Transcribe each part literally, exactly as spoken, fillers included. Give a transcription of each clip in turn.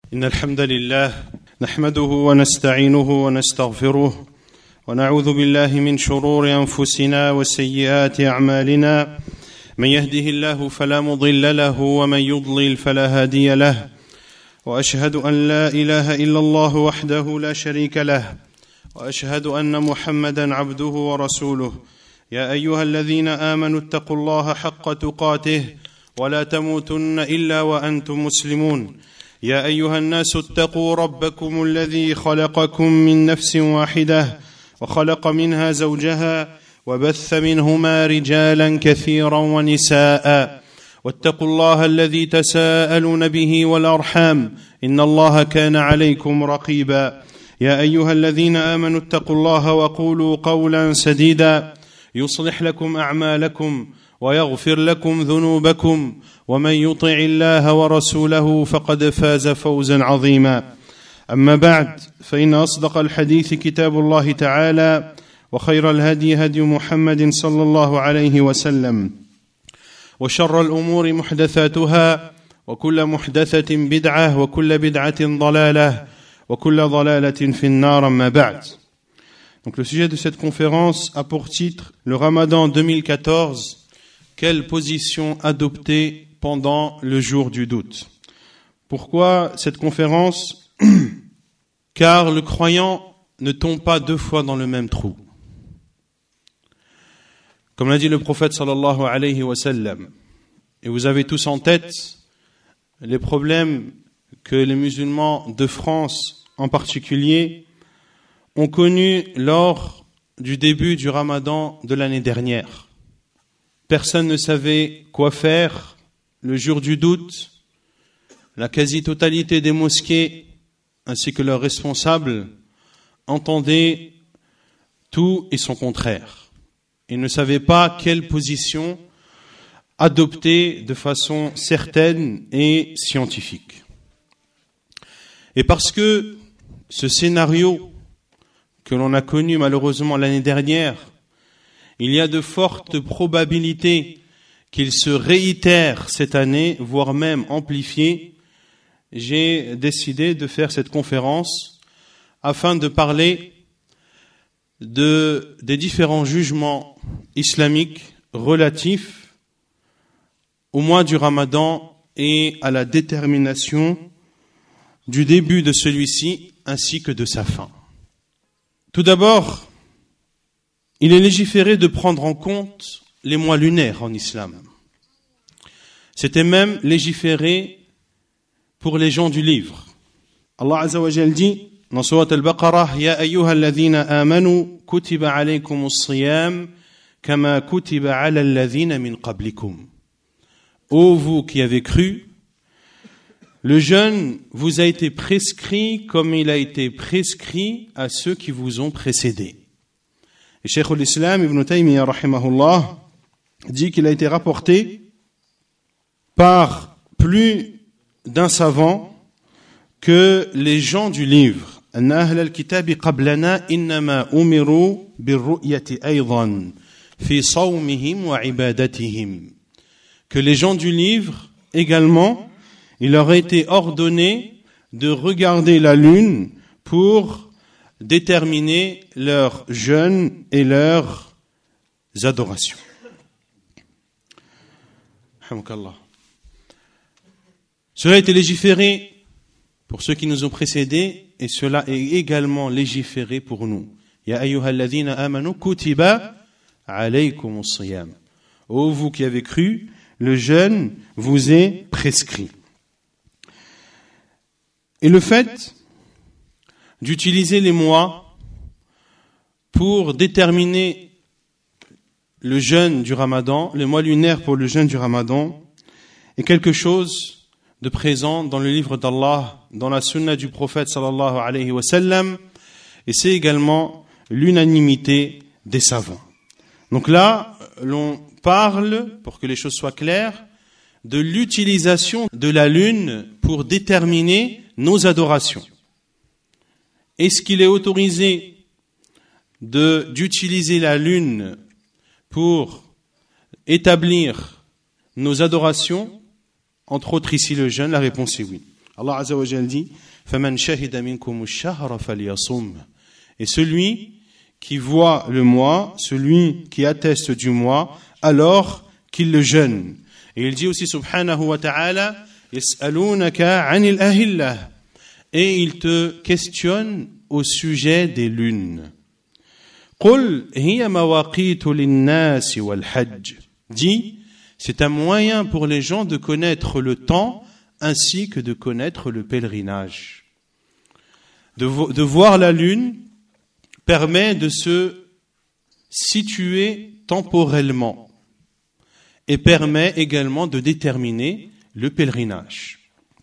إن الحمد لله نحمده ونستعينه ونستغفره ونعوذ بالله من شرور أنفسنا وسيئات أعمالنا من يهده الله فلا مضل له ومن يضلل فلا هادي له وأشهد أن لا إله إلا الله وحده لا شريك له وأشهد أن محمدا عبده ورسوله يا أيها الذين آمنوا اتقوا الله حق تقاته ولا تموتن إلا وأنتم مسلمون يا أيها الناس اتقوا ربكم الذي خلقكم من نفس واحدة وخلق منها زوجها وبث منهما رجالا كثيرا ونساء واتقوا الله الذي تساءلون به والأرحام إن الله كان عليكم رقيبا يا أيها الذين آمنوا اتقوا الله وقولوا قولا سديدا يصلح لكم أعمالكم ويغفر لكم ذنوبكم ومن يطع الله ورسوله فقد فاز فوزا عظيما أما بعد فإن أصدق الحديث كتاب الله تعالى وخير الهدي هدي محمد صلى الله عليه وسلم وشر الأمور محدثاتها وكل محدثة بدعة وكل بدعة ضلالة وكل ضلالة في النار أما بعد. Donc le sujet de cette conférence a pour titre le Ramadan deux mille quatorze. Quelle position adopter pendant le jour du doute? Pourquoi cette conférence? Car le croyant ne tombe pas deux fois dans le même trou. Comme l'a dit le prophète sallallahu alayhi wa sallam, et vous avez tous en tête les problèmes que les musulmans de France en particulier ont connus lors du début du Ramadan de l'année dernière. Personne ne savait quoi faire le jour du doute. La quasi-totalité des mosquées ainsi que leurs responsables entendaient tout et son contraire. Ils ne savaient pas quelle position adopter de façon certaine et scientifique. Et parce que ce scénario que l'on a connu malheureusement l'année dernière, il y a de fortes probabilités qu'il se réitère cette année, voire même amplifié. J'ai décidé de faire cette conférence afin de parler de, des différents jugements islamiques relatifs au mois du Ramadan et à la détermination du début de celui-ci ainsi que de sa fin. Tout d'abord, il est légiféré de prendre en compte les mois lunaires en islam. C'était même légiféré pour les gens du livre. Allah Azza wa Jal dit dans Surat Al-Baqarah, Ya ayyuha alladhina amanu kutiba alaykum as-siyam kama kutiba ala alladhina min qablikum. Ô vous qui avez cru, le jeûne vous a été prescrit comme il a été prescrit à ceux qui vous ont précédés. Et Cheikh al-Islam Ibn Taymiyyah rahimahullah dit qu'il a été rapporté par plus d'un savant que les gens du livre أن أهل الكتاب قبلنا إنما أمروا بالرؤية أيضا في صومهم وعبادتهم, que les gens du livre également, il leur a été ordonné de regarder la lune pour déterminer leurs jeûnes et leurs adorations. Cela a été légiféré pour ceux qui nous ont précédés et cela est également légiféré pour nous. Ya ayyuhalladhina amanu kutiba alaykumus siyam. Ô vous qui avez cru, le jeûne vous est prescrit. Et le fait d'utiliser les mois pour déterminer le jeûne du Ramadan, les mois lunaires pour le jeûne du Ramadan, est quelque chose de présent dans le livre d'Allah, dans la sunna du prophète sallallahu alayhi wa sallam, et c'est également l'unanimité des savants. Donc là, l'on parle, pour que les choses soient claires, de l'utilisation de la lune pour déterminer nos adorations. Est-ce qu'il est autorisé de, d'utiliser la lune pour établir nos adorations, entre autres ici le jeûne? La réponse est oui. Allah Azza wa Jalla dit فَمَنْ شَهِدَ مِنْكُمُ الشَّهْرَ فَلْيَصُمْ. Et celui qui voit le mois, celui qui atteste du mois, alors qu'il le jeûne. Et il dit aussi subhanahu wa ta'ala يَسْأَلُونَكَ عَنِ الْأَهِلَّةِ. Et il te questionne au sujet des lunes. قُلْ هِيَ مَوَاقِيتُ لِلنَّاسِ وَالْحَجِّ. Dis, c'est un moyen pour les gens de connaître le temps ainsi que de connaître le pèlerinage. De, vo- de voir la lune permet de se situer temporellement et permet également de déterminer le pèlerinage.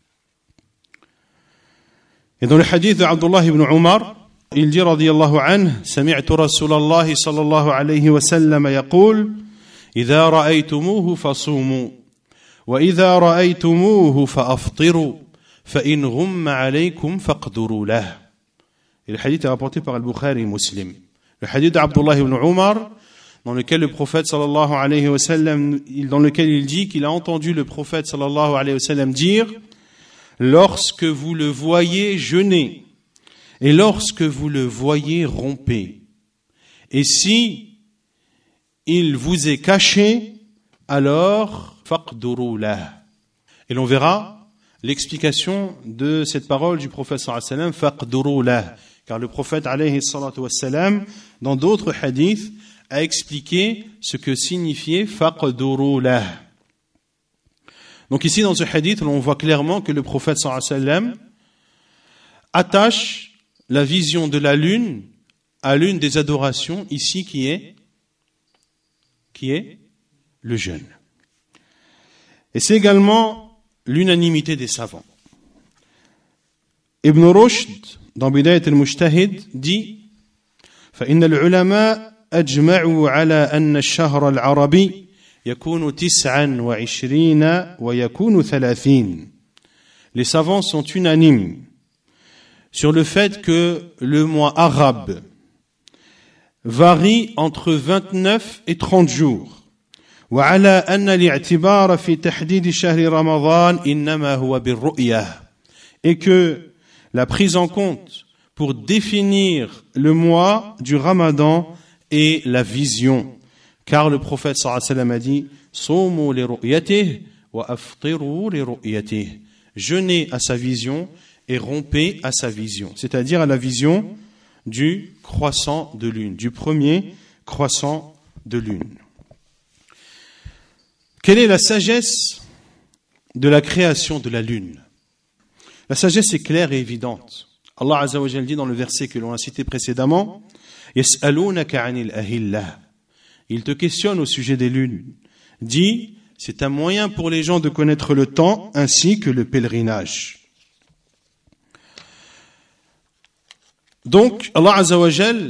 Et dans le hadith d'Abdullah ibn Umar, il dit radiyallahu anhu, سمعت رسول الله صلى الله عليه وسلم يقول إذا رأيتموه فصوموا وإذا رأيتموه فأفطروا فإن غم عليكم فاقدروا له. Et le hadith est rapporté par Al-Bukhari et Muslim. Le hadith d'Abdullah ibn Umar, dans lequel le prophète sallallahu alayhi wa sallam, dans lequel il dit qu'il a entendu le prophète sallallahu alayhi wa sallam dire lorsque vous le voyez jeûner et lorsque vous le voyez romper, et si il vous est caché, alors faqduru lah. Et l'on verra l'explication de cette parole du prophète sallallahu alayhi wa sallam, faqduru lah, car le prophète alayhi salatu wa sallam, dans d'autres hadiths, a expliqué ce que signifiait faqduru lah. Donc ici dans ce hadith, on voit clairement que le prophète sallallahu alayhi wa sallam attache la vision de la lune à l'une des adorations ici qui est qui est le jeûne. Et c'est également l'unanimité des savants. Ibn Rushd dans Bidayat al-Mujtahid dit فإن العلماء أجمعوا على أن الشهر العربي يكون تسعا وعشرين ويكون ثلاثين. Les savants sont unanimes sur le fait que le mois arabe varie entre vingt-neuf et trente jours. وعلى أن الاعتبار في تحديد شهر رمضان إنما هو بالرؤية. Et que la prise en compte pour définir le mois du Ramadan est la vision. Car le prophète sallallahu alayhi wa sallam a dit Somu li ru'yatihi wa aftiru li ru'yatihi. Jeûnez à sa vision et rompez à sa vision. C'est-à-dire à la vision du croissant de lune, du premier croissant de lune. Quelle est la sagesse de la création de la lune? La sagesse est claire et évidente. Allah Azza wa Jalla dit dans le verset que l'on a cité précédemment Yas'alunaka 'anil ahillah. Il te questionne au sujet des lunes. Dis, c'est un moyen pour les gens de connaître le temps ainsi que le pèlerinage. Donc, Allah Azza wa Jalla,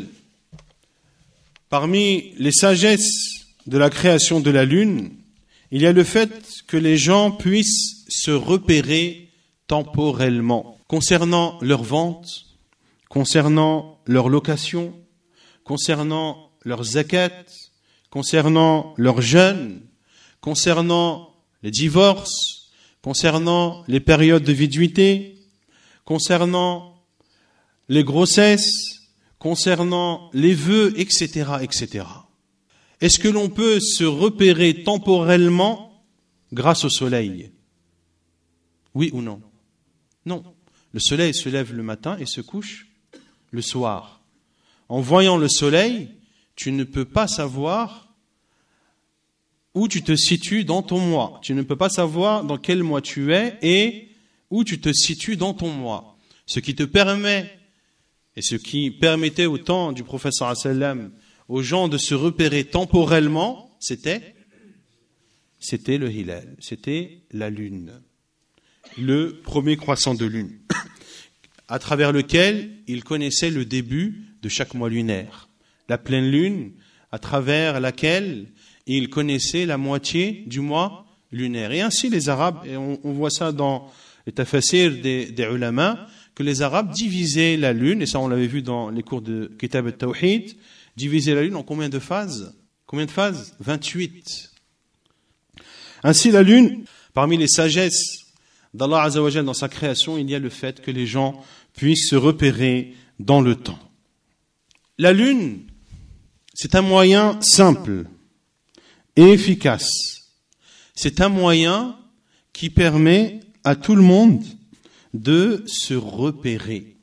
parmi les sagesses de la création de la lune, il y a le fait que les gens puissent se repérer temporellement concernant leur vente, concernant leur location, concernant leur zakat, concernant leur jeûne, concernant les divorces, concernant les périodes de viduité, concernant les grossesses, concernant les vœux, et cetera, et cetera. Est-ce que l'on peut se repérer temporellement grâce au soleil? Oui ou non? Non. Le soleil se lève le matin et se couche le soir. En voyant le soleil, tu ne peux pas savoir où tu te situes dans ton mois. Tu ne peux pas savoir dans quel mois tu es et où tu te situes dans ton mois. Ce qui te permet, et ce qui permettait au temps du prophète sallallahu alayhi wa sallam aux gens de se repérer temporellement, c'était, c'était le hilal, c'était la lune, le premier croissant de lune, à travers lequel ils connaissaient le début de chaque mois lunaire. La pleine lune, à travers laquelle ils connaissaient la moitié du mois lunaire. Et ainsi les Arabes, et on, on voit ça dans les tafasir des, des ulama, que les Arabes divisaient la lune, et ça on l'avait vu dans les cours de Kitab al-Tawhid, divisaient la lune en combien de phases? Combien de phases? vingt-huit. Ainsi la lune, parmi les sagesses d'Allah Azza wa Jal dans sa création, il y a le fait que les gens puissent se repérer dans le temps. La lune, c'est un moyen simple et efficace. C'est un moyen qui permet à tout le monde de se repérer.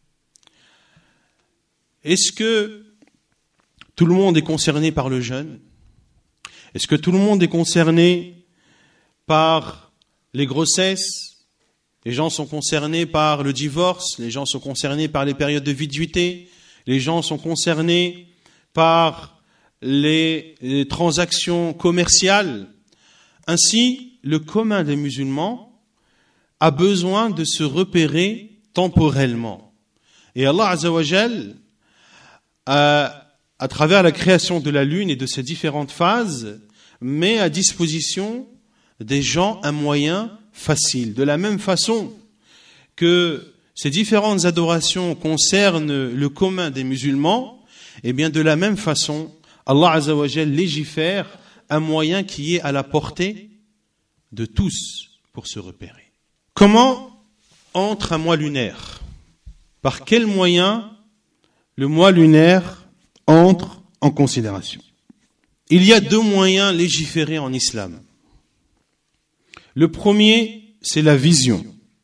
Est-ce que tout le monde est concerné par le jeûne? Est-ce que tout le monde est concerné par les grossesses? Les gens sont concernés par le divorce, les gens sont concernés par les périodes de viduité, les gens sont concernés par les, les transactions commerciales. Ainsi, le commun des musulmans a besoin de se repérer temporellement. Et Allah Azza wa Jal, à, à travers la création de la lune et de ses différentes phases, met à disposition des gens un moyen facile. De la même façon que ces différentes adorations concernent le commun des musulmans, et bien de la même façon, Allah Azza wa Jal légifère un moyen qui est à la portée de tous pour se repérer. Comment entre un mois lunaire? Par quel moyen le mois lunaire entre en considération? Il y a deux moyens légiférés en islam. Le premier, c'est la vision.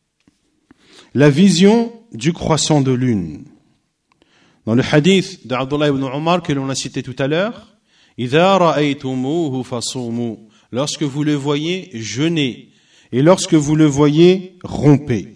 La vision du croissant de lune. Dans le hadith d'Abdullah ibn Umar que l'on a cité tout à l'heure, إِذَا رَأَيْتُمُوهُ فَصُومُوا. Lorsque vous le voyez, jeûnez. Et lorsque vous le voyez, rompez.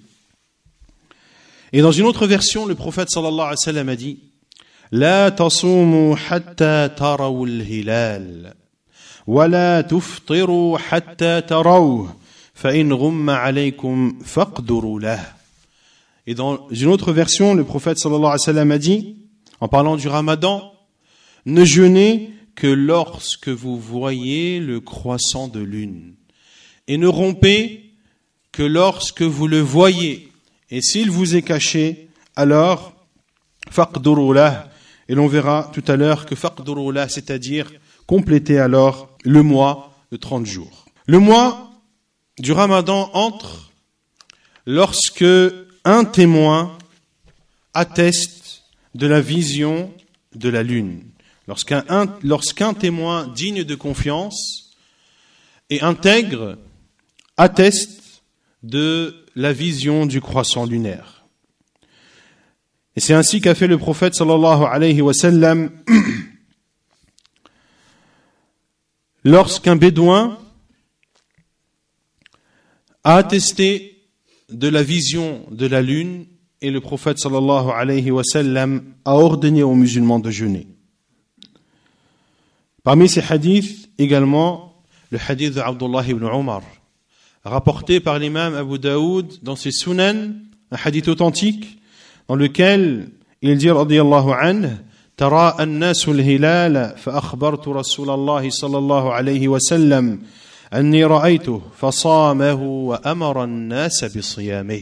Et dans une autre version, le prophète sallallahu alayhi wa sallam a dit لا تصوموا حتى تروا الهلال ولا تفطروا حتى تروه فإن غم عليكم فاقدروا له. Et dans une autre version, le prophète sallallahu alayhi wa sallam a dit, en parlant du ramadan, ne jeûnez que lorsque vous voyez le croissant de lune. Et ne rompez que lorsque vous le voyez. Et s'il vous est caché, alors, faqduru lah. Et l'on verra tout à l'heure que faqduru lah, c'est-à-dire compléter alors le mois de trente jours. Le mois du ramadan entre lorsque un témoin atteste de la vision de la lune. Lorsqu'un, un, lorsqu'un témoin digne de confiance et intègre atteste de la vision du croissant lunaire. Et c'est ainsi qu'a fait le prophète sallallahu alayhi wa sallam lorsqu'un bédouin a attesté de la vision de la lune et le prophète sallallahu alayhi wa sallam a ordonné aux musulmans de jeûner. Parmi ces hadiths également le hadith de Abdullah ibn Umar, rapporté par l'imam Abu Daoud dans ses Sunan, un hadith authentique dans lequel il dit radiyallahu anhu ترى الناس الهلال فأخبرت رسول الله صلى الله عليه وسلم أني رأيته فصامه وأمر الناس بصيامه.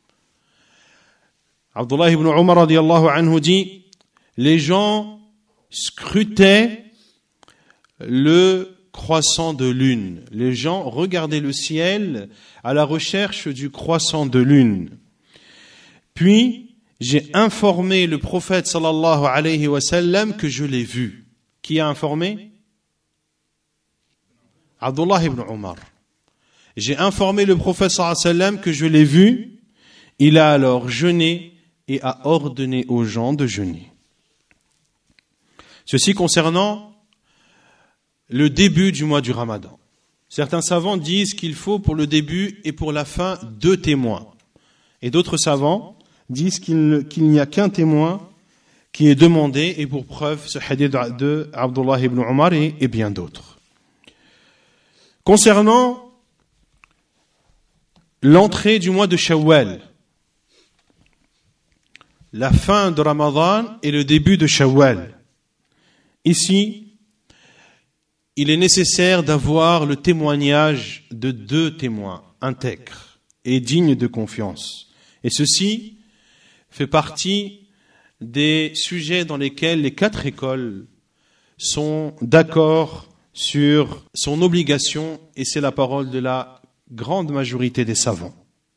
Abdullah ibn Umar radiyallahu anhu dit, les gens scrutaient le croissant de lune. Les gens regardaient le ciel à la recherche du croissant de lune. Puis, j'ai informé le prophète sallallahu alayhi wa sallam que je l'ai vu. Qui a informé? Abdullah ibn Umar. J'ai informé le prophète sallallahu alayhi wa sallam que je l'ai vu. Il a alors jeûné et a ordonné aux gens de jeûner. Ceci concernant le début du mois du Ramadan. Certains savants disent qu'il faut pour le début et pour la fin deux témoins. Et d'autres savants disent qu'il, qu'il n'y a qu'un témoin qui est demandé, et pour preuve ce hadith de Abdullah ibn Umar et, et bien d'autres. Concernant l'entrée du mois de Shawwal, la fin de Ramadan et le début de Shawwal, ici, il est nécessaire d'avoir le témoignage de deux témoins intègres et dignes de confiance. Et ceci fait partie des sujets dans lesquels les quatre écoles sont d'accord sur son obligation, et c'est la parole de la grande majorité des savants.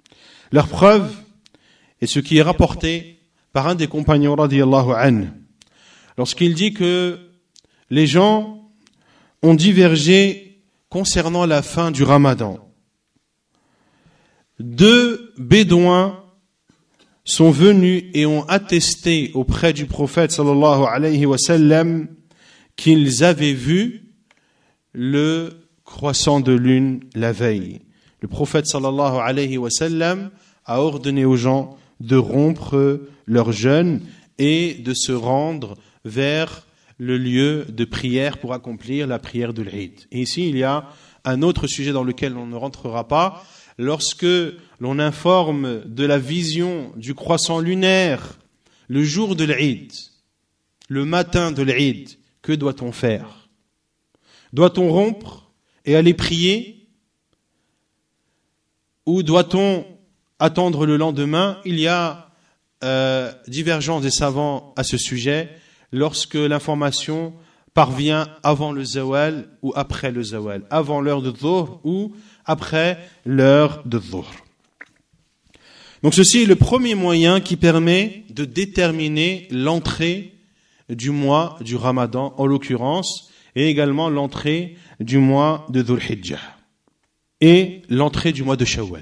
Leur preuve est ce qui est rapporté par un des compagnons radiyallahu anhu, lorsqu'il dit que les gens ont divergé concernant la fin du Ramadan. Deux bédouins sont venus et ont attesté auprès du prophète sallallahu alayhi wa sallam qu'ils avaient vu le croissant de lune la veille. Le prophète sallallahu alayhi wa sallam a ordonné aux gens de rompre leur jeûne et de se rendre vers le lieu de prière pour accomplir la prière de l'Eid. Et ici, il y a un autre sujet dans lequel on ne rentrera pas. Lorsque l'on informe de la vision du croissant lunaire le jour de l'Eid, le matin de l'Eid, que doit-on faire? Doit-on rompre et aller prier? Ou doit-on attendre le lendemain? Il y a euh, divergence des savants à ce sujet lorsque l'information parvient avant le zawal ou après le zawal, avant l'heure de dhuhr ou après l'heure de dhuhr. Donc ceci est le premier moyen qui permet de déterminer l'entrée du mois du Ramadan, en l'occurrence, et également l'entrée du mois de Dhul Hijjah et l'entrée du mois de Shawwal.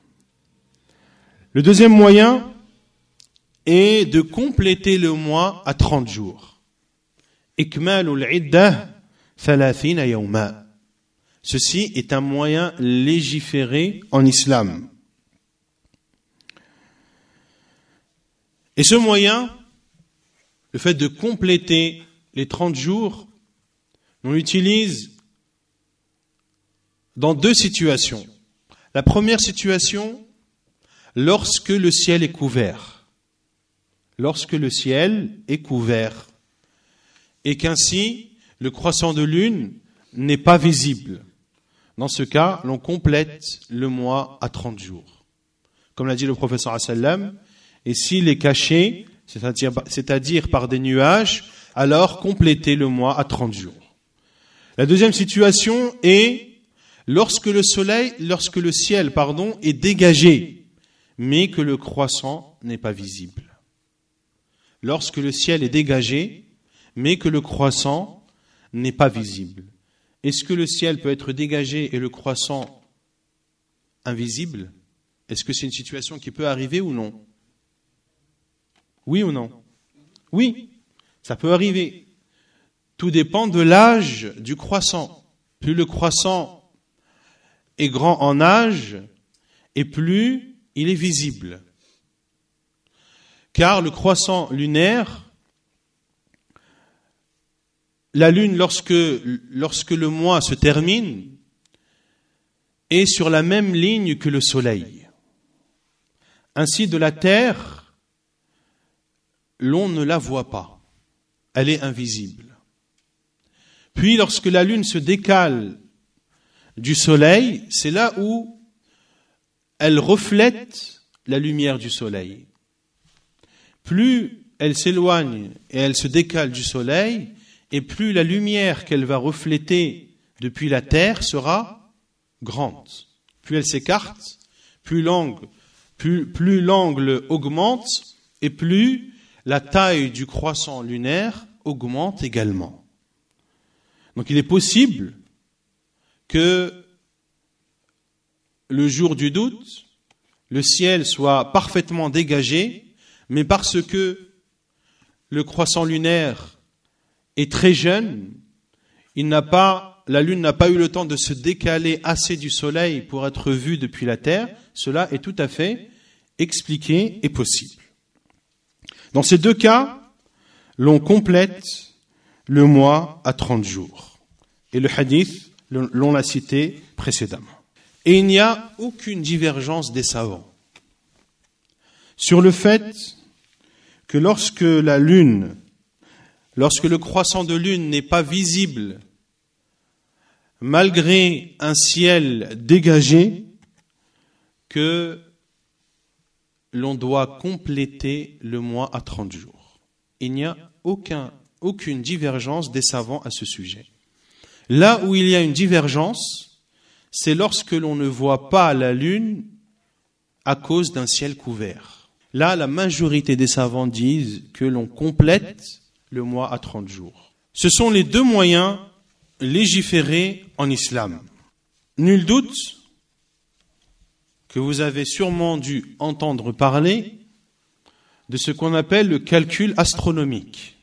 Le deuxième moyen est de compléter le mois à trente jours. Ikmalul iddah thalathina yawma. Ceci est un moyen légiféré en islam. Et ce moyen, le fait de compléter les trente jours, on l'utilise dans deux situations. La première situation, lorsque le ciel est couvert. Lorsque le ciel est couvert. Et qu'ainsi, le croissant de lune n'est pas visible. Dans ce cas, l'on complète le mois à trente jours. Comme l'a dit le prophète sallallahu alayhi wa sallam, et s'il est caché, c'est-à-dire, c'est-à-dire par des nuages, alors complétez le mois à trente jours. La deuxième situation est lorsque le soleil, lorsque le ciel, pardon, est dégagé, mais que le croissant n'est pas visible. Lorsque le ciel est dégagé, mais que le croissant n'est pas visible. Est-ce que le ciel peut être dégagé et le croissant invisible? Est-ce que c'est une situation qui peut arriver ou non? Oui ou non? Oui, ça peut arriver. Tout dépend de l'âge du croissant. Plus le croissant est grand en âge, et plus il est visible. Car le croissant lunaire, la lune, lorsque, lorsque le mois se termine, est sur la même ligne que le soleil. Ainsi, de la terre, l'on ne la voit pas. Elle est invisible. Puis, lorsque la lune se décale du soleil, c'est là où elle reflète la lumière du soleil. Plus elle s'éloigne et elle se décale du soleil, et plus la lumière qu'elle va refléter depuis la terre sera grande. Plus elle s'écarte, plus l'angle, plus, plus l'angle augmente, et plus la taille du croissant lunaire augmente également. Donc il est possible que le jour du doute, le ciel soit parfaitement dégagé, mais parce que le croissant lunaire est très jeune, il n'a pas, la lune n'a pas eu le temps de se décaler assez du soleil pour être vue depuis la terre. Cela est tout à fait expliqué et possible. Dans ces deux cas, l'on complète le mois à trente jours. Et le hadith, l'on l'a cité précédemment. Et il n'y a aucune divergence des savants sur le fait que lorsque la lune, lorsque le croissant de lune n'est pas visible, malgré un ciel dégagé, que l'on doit compléter le mois à trente jours. Il n'y a aucun, aucune divergence des savants à ce sujet. Là où il y a une divergence, c'est lorsque l'on ne voit pas la lune à cause d'un ciel couvert. Là, la majorité des savants disent que l'on complète le mois à trente jours. Ce sont les deux moyens légiférés en islam. Nul doute que vous avez sûrement dû entendre parler de ce qu'on appelle le calcul astronomique.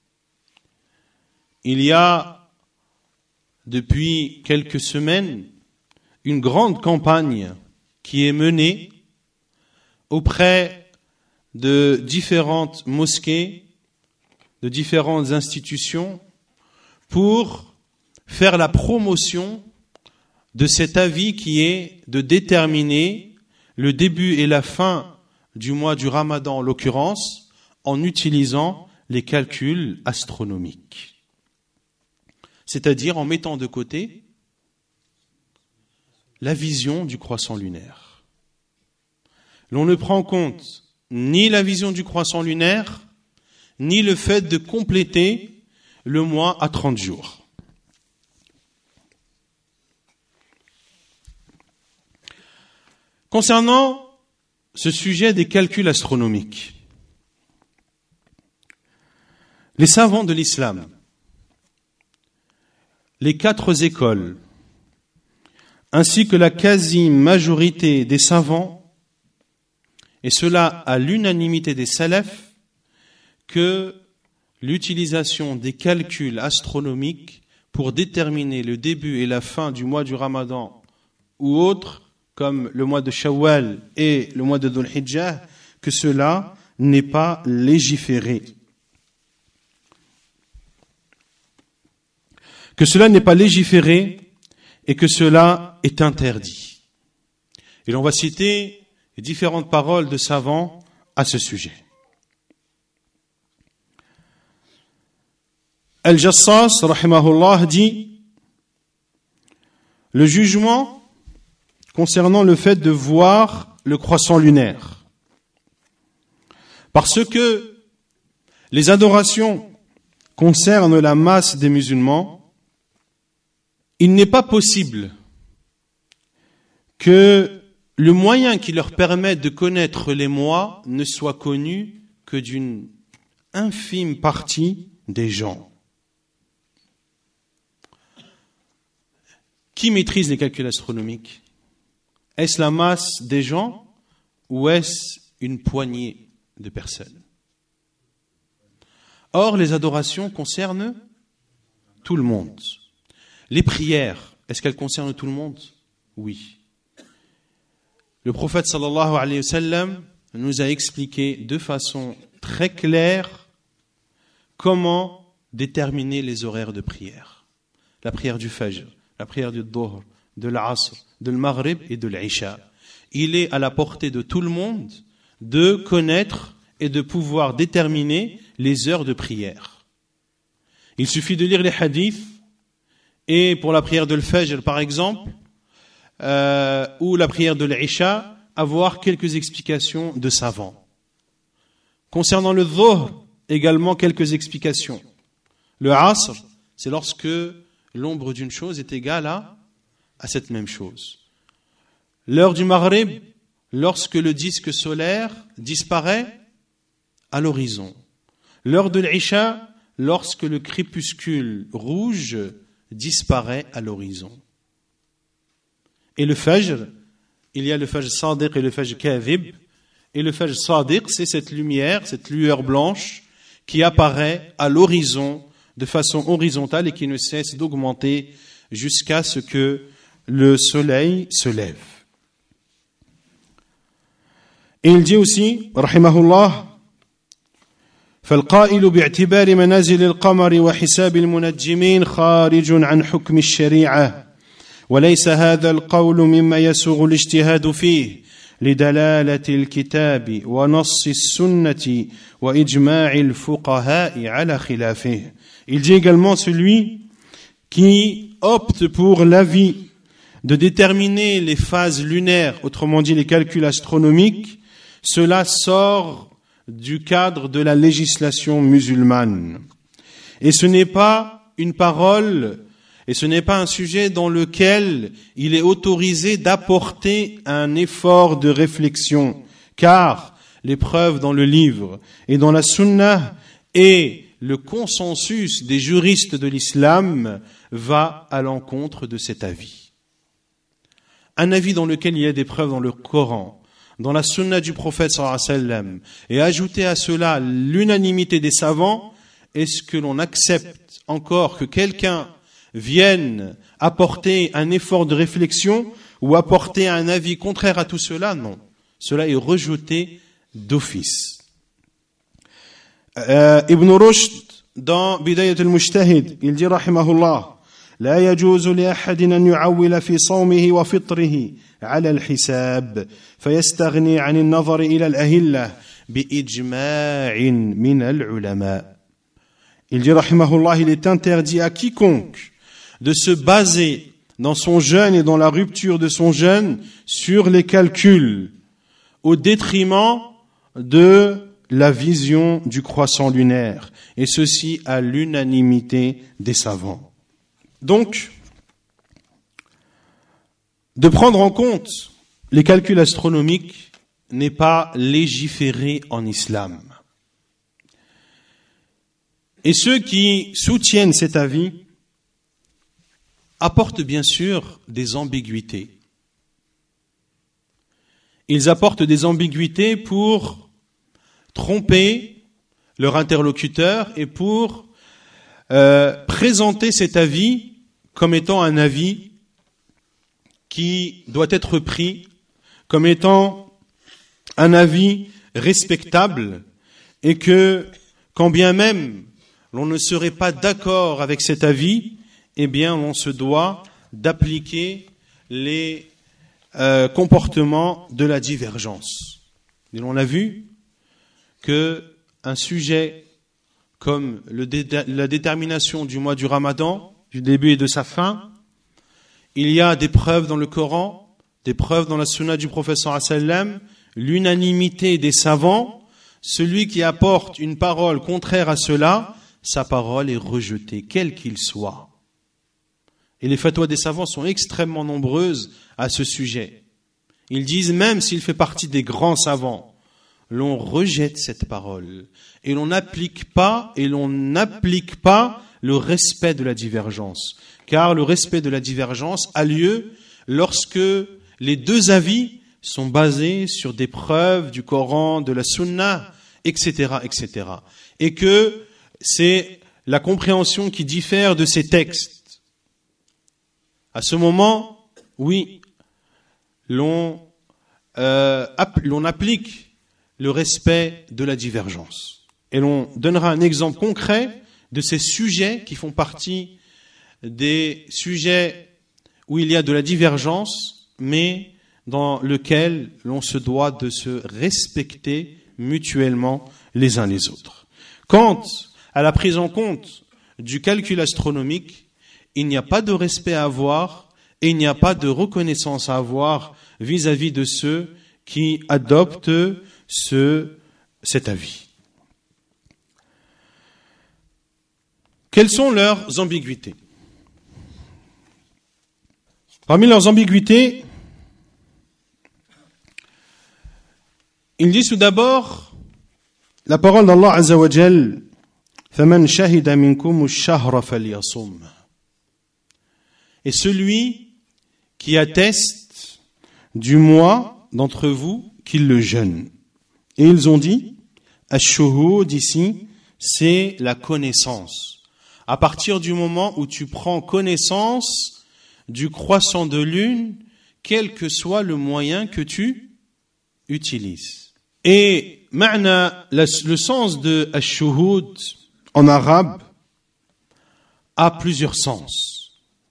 Il y a, depuis quelques semaines, une grande campagne qui est menée auprès de différentes mosquées, de différentes institutions, pour faire la promotion de cet avis qui est de déterminer le début et la fin du mois du Ramadan, en l'occurrence, en utilisant les calculs astronomiques. C'est-à-dire en mettant de côté la vision du croissant lunaire. L'on ne prend en compte ni la vision du croissant lunaire, ni le fait de compléter le mois à trente jours. Concernant ce sujet des calculs astronomiques, les savants de l'islam, les quatre écoles, ainsi que la quasi-majorité des savants, et cela à l'unanimité des salafs, que l'utilisation des calculs astronomiques pour déterminer le début et la fin du mois du Ramadan ou autre, comme le mois de Shawwal et le mois de Dhul Hijjah, que cela n'est pas légiféré. Que cela n'est pas légiféré et que cela est interdit. Et l'on va citer différentes paroles de savants à ce sujet. Al-Jassas, rahimahullah, dit « Le jugement concernant le fait de voir le croissant lunaire. Parce que les adorations concernent la masse des musulmans, il n'est pas possible que le moyen qui leur permet de connaître les mois ne soit connu que d'une infime partie des gens. Qui maîtrise les calculs astronomiques ? Est-ce la masse des gens ou est-ce une poignée de personnes ? Or, les adorations concernent tout le monde. Les prières, est-ce qu'elles concernent tout le monde ? Oui. Le prophète sallallahu alayhi wa sallam nous a expliqué de façon très claire comment déterminer les horaires de prière. La prière du Fajr, la prière du Dhuhr, de l'Asr, de l'Maghrib et de l'Isha. Il est à la portée de tout le monde de connaître et de pouvoir déterminer les heures de prière. Il suffit de lire les hadiths et pour la prière de l'Fajr par exemple, euh, ou la prière de l'Isha, avoir quelques explications de savants. Concernant le Dhuhr, également quelques explications. Le Asr, c'est lorsque l'ombre d'une chose est égale à à cette même chose. L'heure du Maghrib, lorsque le disque solaire disparaît à l'horizon. L'heure de l'Isha, lorsque le crépuscule rouge disparaît à l'horizon. Et le Fajr, il y a le Fajr Sadiq et le Fajr Kadhib. Et le Fajr Sadiq, c'est cette lumière, cette lueur blanche qui apparaît à l'horizon de façon horizontale et qui ne cesse d'augmenter jusqu'à ce que le soleil se lève. Et il dit aussi, rahimahullah, فالقائل باعتبار منازل القمر وحساب المنجمين خارج عن حكم الشريعة وليس هذا القول مما يسوغ الاجتهاد فيه لدلالة الكتاب ونص السنة وإجماع الفقهاء على خلافه. Il dit également celui qui opte pour l'avis de déterminer les phases lunaires, autrement dit les calculs astronomiques, cela sort du cadre de la législation musulmane. Et ce n'est pas une parole Et ce n'est pas un sujet dans lequel il est autorisé d'apporter un effort de réflexion, car les preuves dans le livre et dans la sunna et le consensus des juristes de l'islam va à l'encontre de cet avis. Un avis dans lequel il y a des preuves dans le Coran, dans la sunna du prophète sallallahu alayhi wa sallam, et ajouter à cela l'unanimité des savants, est-ce que l'on accepte encore que quelqu'un vienne apporter un effort de réflexion ou apporter un avis contraire à tout cela? Non. Cela est rejeté d'office. Euh, Ibn Rushd, dans Bidayat al-Mujtahid, il dit rahimahullah: لا يجوز لأحد أن يعول في صومه وفطره على الحساب فيستغني عن النظر إلى الأهلة بإجماع من العلماء. Il dit rahimahullah, il est interdit à quiconque de se baser dans son jeûne et dans la rupture de son jeûne sur les calculs au détriment de la vision du croissant lunaire, et ceci à l'unanimité des savants. Donc, de prendre en compte les calculs astronomiques n'est pas légiféré en islam. Et ceux qui soutiennent cet avis apportent bien sûr des ambiguïtés. Ils apportent des ambiguïtés pour tromper leur interlocuteur et pour euh, présenter cet avis comme étant un avis qui doit être pris comme étant un avis respectable, et que quand bien même l'on ne serait pas d'accord avec cet avis, eh bien on se doit d'appliquer les euh, comportements de la divergence. Et l'on a vu que un sujet comme le dé- la détermination du mois du Ramadan, du début et de sa fin, il y a des preuves dans le Coran, des preuves dans la sunna du prophète sallallahu alayhi wa sallam, l'unanimité des savants. Celui qui apporte une parole contraire à cela, sa parole est rejetée, quel qu'il soit. Et les fatwas des savants sont extrêmement nombreuses à ce sujet. Ils disent même s'il fait partie des grands savants, l'on rejette cette parole et l'on n'applique pas et l'on n'applique pas le respect de la divergence, car le respect de la divergence a lieu lorsque les deux avis sont basés sur des preuves du Coran, de la Sunna, et cetera, et cetera, et que c'est la compréhension qui diffère de ces textes. À ce moment, oui, l'on euh, app- l'on applique le respect de la divergence. Et l'on donnera un exemple concret de ces sujets qui font partie des sujets où il y a de la divergence, mais dans lequel l'on se doit de se respecter mutuellement les uns les autres. Quant à la prise en compte du calcul astronomique, il n'y a pas de respect à avoir et il n'y a pas de reconnaissance à avoir vis-à-vis de ceux qui adoptent ce, cet avis. Quelles sont leurs ambiguïtés? Parmi leurs ambiguïtés, il dit tout d'abord la parole d'Allah Azza wa Jal: فَمَنْ شَهِدَ مِنْكُمُ الشَّهْرَ فَلْيَصُمْ. Et celui qui atteste du mois d'entre vous qu'il le jeûne. Et ils ont dit, ash-shuhud ici, c'est la connaissance. À partir du moment où tu prends connaissance du croissant de lune, quel que soit le moyen que tu utilises. Et ma'na, le sens de ash-shuhud en arabe a plusieurs sens.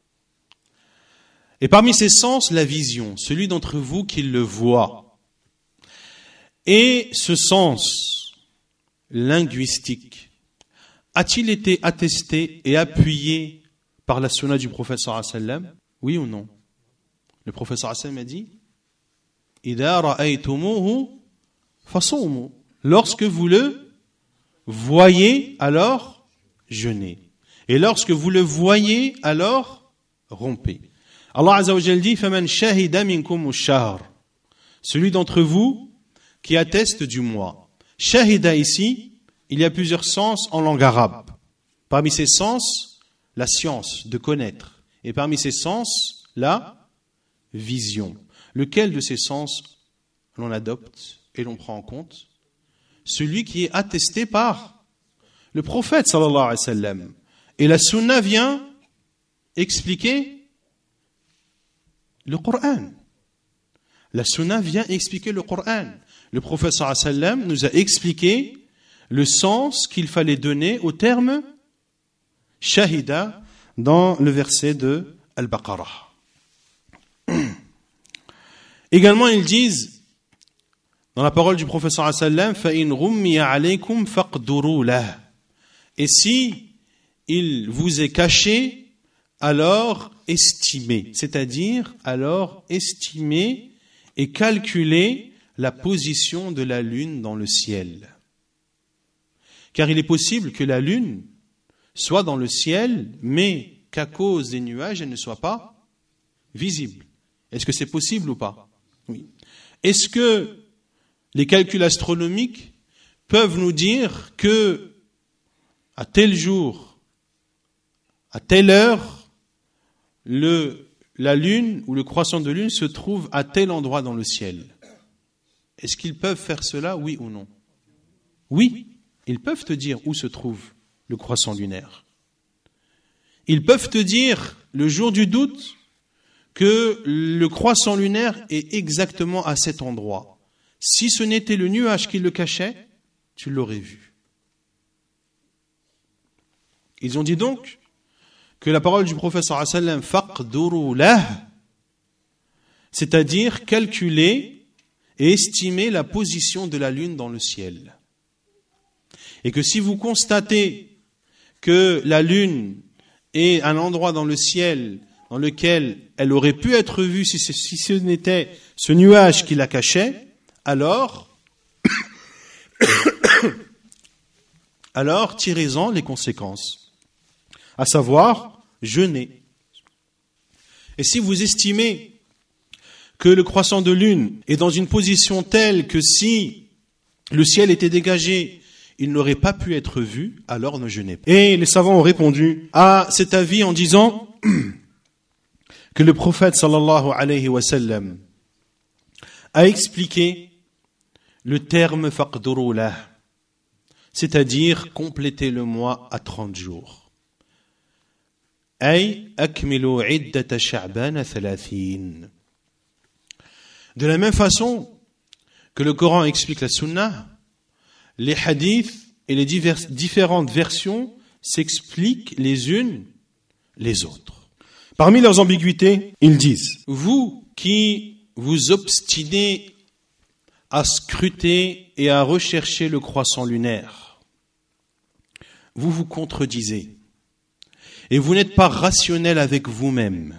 Et parmi ces sens, la vision, celui d'entre vous qui le voit. Et ce sens linguistique a-t-il été attesté et appuyé par la sunna du prophète sallallahu alayhi wa sallam? Oui ou non? Le prophète sallallahu alayhi wa sallam a dit: idha ra'aytumuhu fasumu. Lorsque vous le voyez, alors jeûnez. Et lorsque vous le voyez, alors rompez. Allah Azza wa Jalla dit فَمَنْ شَهِدَ مِنْكُمُ الشَّهْرَ. Celui d'entre vous qui atteste du mois. Shahida ici, il y a plusieurs sens en langue arabe. Parmi ces sens, la science, de connaître. Et parmi ces sens, la vision. Lequel de ces sens l'on adopte et l'on prend en compte? Celui qui est attesté par le prophète sallallahu alayhi wa sallam. Et la sunna vient expliquer le Coran. La sunna vient expliquer le Coran. Le prophète sallallahu alayhi wa sallam nous a expliqué le sens qu'il fallait donner au terme shahida dans le verset de Al-Baqarah. Également, ils disent, dans la parole du prophète sallallahu alayhi wa sallam, فَإِنْ غُمِّيَ عَلَيْكُمْ فَقْدُرُوا لَهُ. Et si il vous est caché, alors estimez, c'est-à-dire alors estimez et calculez la position de la lune dans le ciel. Car il est possible que la lune soit dans le ciel, mais qu'à cause des nuages, elle ne soit pas visible. Est-ce que c'est possible ou pas? Oui. Est-ce que les calculs astronomiques peuvent nous dire que à tel jour, à telle heure, le, la lune ou le croissant de lune se trouve à tel endroit dans le ciel? Est-ce qu'ils peuvent faire cela, oui ou non? Oui, ils peuvent te dire où se trouve le croissant lunaire. Ils peuvent te dire, le jour du doute, que le croissant lunaire est exactement à cet endroit. Si ce n'était le nuage qui le cachait, tu l'aurais vu. Ils ont dit donc que la parole du prophète sallallahu alayhi wa sallam, faqduru lah, c'est-à-dire calculer et estimer la position de la lune dans le ciel. Et que si vous constatez que la lune est un endroit dans le ciel dans lequel elle aurait pu être vue si ce, si ce n'était ce nuage qui la cachait, alors, alors tirez-en les conséquences, à savoir jeûner. Et si vous estimez que le croissant de lune est dans une position telle que si le ciel était dégagé, il n'aurait pas pu être vu, alors ne jeûnez pas. Et les savants ont répondu à cet avis en disant que le prophète sallallahu alayhi wa sallam a expliqué le terme faqduru lah, c'est-à-dire compléter le mois à trente jours. Ay akmilu iddata sha'ban thalathin. De la même façon que le Coran explique la sunna, les hadiths et les diverses, différentes versions s'expliquent les unes les autres. Parmi leurs ambiguïtés, ils disent, vous qui vous obstinez à scruter et à rechercher le croissant lunaire, vous vous contredisez et vous n'êtes pas rationnel avec vous-même.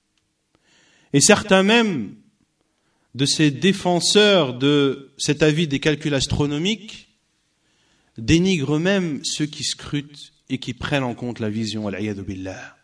Et certains même de ces défenseurs de cet avis des calculs astronomiques dénigrent même ceux qui scrutent et qui prennent en compte la vision, al-iyadu billah.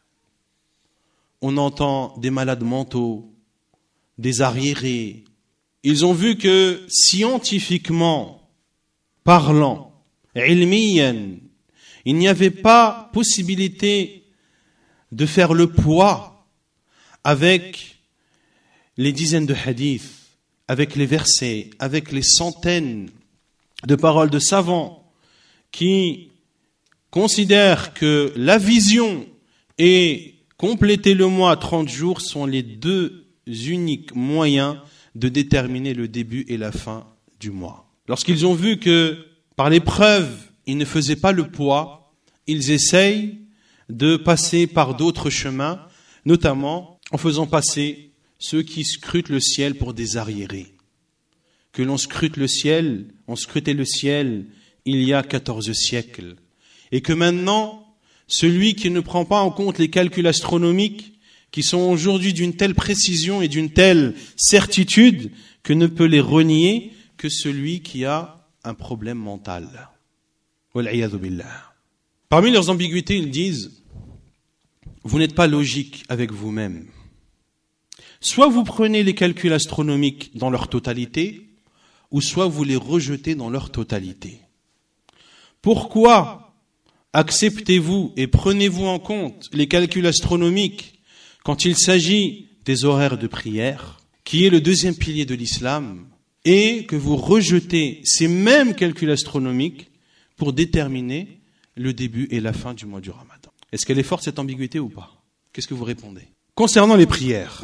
On entend des malades mentaux, des arriérés. Ils ont vu que scientifiquement parlant, ilmiyan, il n'y avait pas possibilité de faire le poids avec les dizaines de hadiths, avec les versets, avec les centaines de paroles de savants qui considèrent que la vision et compléter le mois à trente jours sont les deux uniques moyens de déterminer le début et la fin du mois. Lorsqu'ils ont vu que par les preuves, ils ne faisaient pas le poids, ils essayent de passer par d'autres chemins, notamment en faisant passer ceux qui scrutent le ciel pour des arriérés. Que l'on scrute le ciel, on scrutait le ciel il y a quatorze siècles. Et que maintenant, celui qui ne prend pas en compte les calculs astronomiques, qui sont aujourd'hui d'une telle précision et d'une telle certitude, que ne peut les renier que celui qui a un problème mental. Wal-'iyadhu billah. Parmi leurs ambiguïtés, ils disent, vous n'êtes pas logique avec vous-même. Soit vous prenez les calculs astronomiques dans leur totalité, ou soit vous les rejetez dans leur totalité. Pourquoi acceptez-vous et prenez-vous en compte les calculs astronomiques quand il s'agit des horaires de prière, qui est le deuxième pilier de l'islam, et que vous rejetez ces mêmes calculs astronomiques pour déterminer le début et la fin du mois du Ramadan? Est-ce qu'elle est forte cette ambiguïté ou pas? Qu'est-ce que vous répondez? Concernant les prières,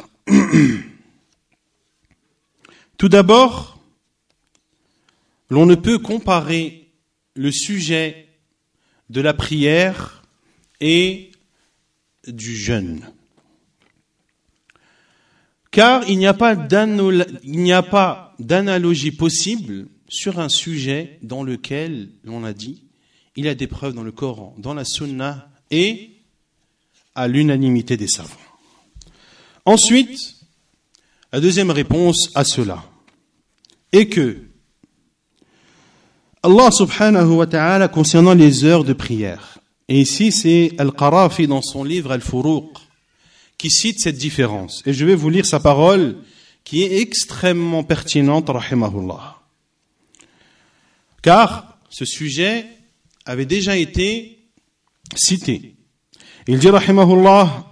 tout d'abord, l'on ne peut comparer le sujet de la prière et du jeûne. Car il n'y a pas d'analo- il n'y a pas d'analogie possible sur un sujet dans lequel, l'on a dit, il y a des preuves dans le Coran, dans la Sunna et à l'unanimité des savants. Ensuite, la deuxième réponse à cela est que Allah subhanahu wa ta'ala, concernant les heures de prière, et ici c'est Al-Qarafi dans son livre Al-Furuq qui cite cette différence, et je vais vous lire sa parole qui est extrêmement pertinente, rahimahullah. Car ce sujet avait déjà été cité. Il dit rahimahullah: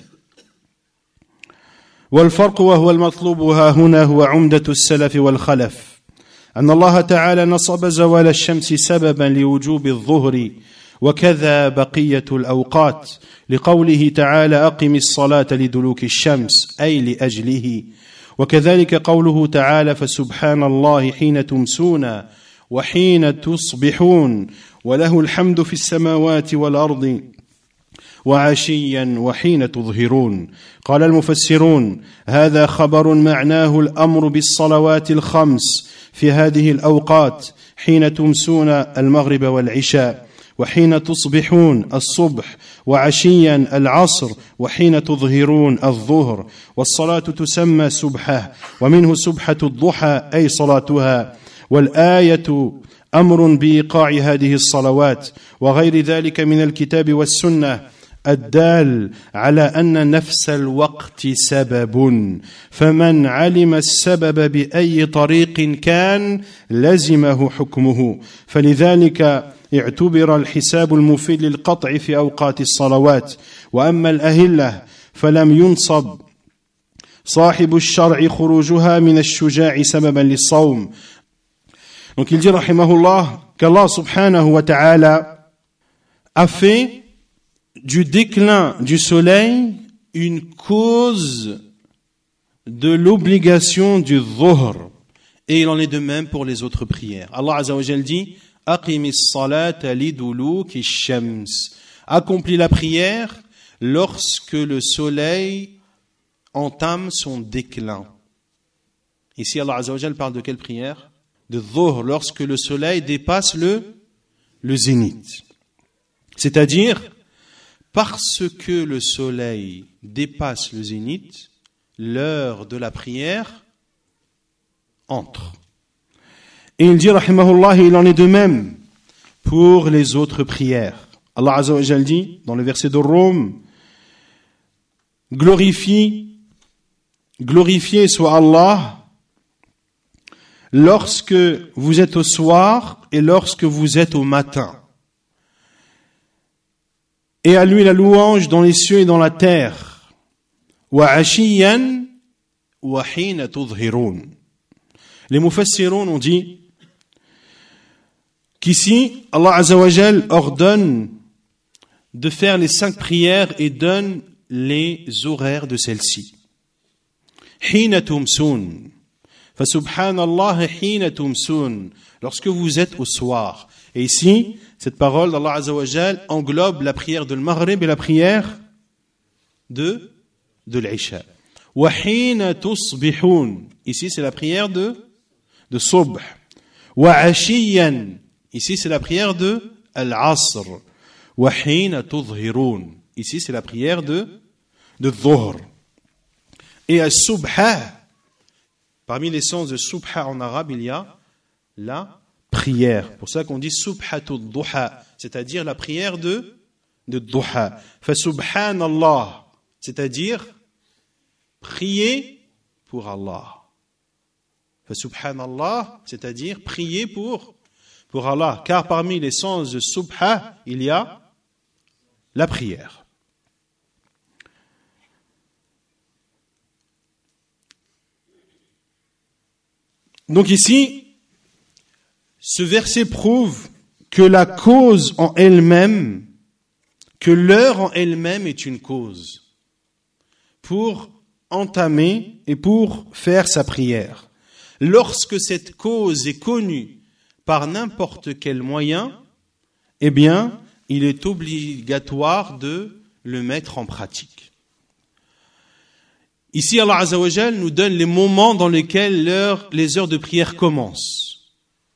والفرق وهو المطلوب ها هنا هو عمدة السلف والخلف أن الله تعالى نصب زوال الشمس سببا لوجوب الظهر وكذا بقية الأوقات لقوله تعالى أقم الصلاة لدلوك الشمس أي لأجله وكذلك قوله تعالى فسبحان الله حين تمسون وحين تصبحون وله الحمد في السماوات والأرض وعشيا وحين تظهرون. قال المفسرون: هذا خبر معناه الأمر بالصلوات الخمس في هذه الأوقات حين تمسون المغرب والعشاء وحين تصبحون الصبح وعشيا العصر وحين تظهرون الظهر والصلاة تسمى سبحة ومنه سبحة الضحى أي صلاتها والآية أمر بإيقاع هذه الصلوات وغير ذلك من الكتاب والسنة الدال على أن نفس الوقت سبب فمن علم السبب بأي طريق كان لزمه حكمه فلذلك اعتبر الحساب المفيد للقطع في أوقات الصلوات وأما الأهلة فلم ينصب صاحب الشرع خروجها من الشجاع سببا للصوم. Donc il dit rahimahullah qu'Allah subhanahu wa ta'ala a fait du déclin du soleil une cause de l'obligation du dhuhr. Et il en est de même pour les autres prières. Allah Azza wa Jal dit: Aqimis salata liduluki shams. Accomplis la prière lorsque le soleil entame son déclin. Ici Allah Azza wa Jal parle de quelle prière? De dhuhr, lorsque le soleil dépasse le, le zénith. C'est-à-dire, parce que le soleil dépasse le zénith, l'heure de la prière entre. Et il dit, rahimahullah, il en est de même pour les autres prières. Allah Azza wa Jal dit, dans le verset de Rome, glorifie, glorifié soit Allah lorsque vous êtes au soir et lorsque vous êtes au matin. Et à lui la louange dans les cieux et dans la terre. Wa ashiyan wa hina tudhhirun. Les mufassirun ont dit qu'ici Allah Azza wa Jal ordonne de faire les cinq prières et donne les horaires de celles-ci. Hina tumsun. Fa subhanallah hina tumsun. Lorsque vous êtes au soir. Et ici, cette parole d'Allah Azza wa Jal englobe la prière de l'Maghrib et la prière de, de l'Isha. Wa hina tusbihun. Ici, c'est la prière de, de Subh. Wa ashiyan. Ici, c'est la prière de Al-Asr. Wa hina tudhhirun. Ici, c'est la prière de, de Dhuhr. Et Al-Subha. Parmi les sens de Subha en arabe, il y a la prière. Pour ça qu'on dit Subhatud Duha, c'est-à-dire la prière de, de duha. Fasubhanallah, c'est-à-dire prier pour Allah. Fasubhanallah, c'est-à-dire prier pour, pour Allah. Car parmi les sens de subha, il y a la prière. Donc ici, ce verset prouve que la cause en elle-même, que l'heure en elle-même est une cause pour entamer et pour faire sa prière. Lorsque cette cause est connue par n'importe quel moyen, eh bien, il est obligatoire de le mettre en pratique. Ici, Allah Azza wa Jal nous donne les moments dans lesquels l'heure, les heures de prière commencent.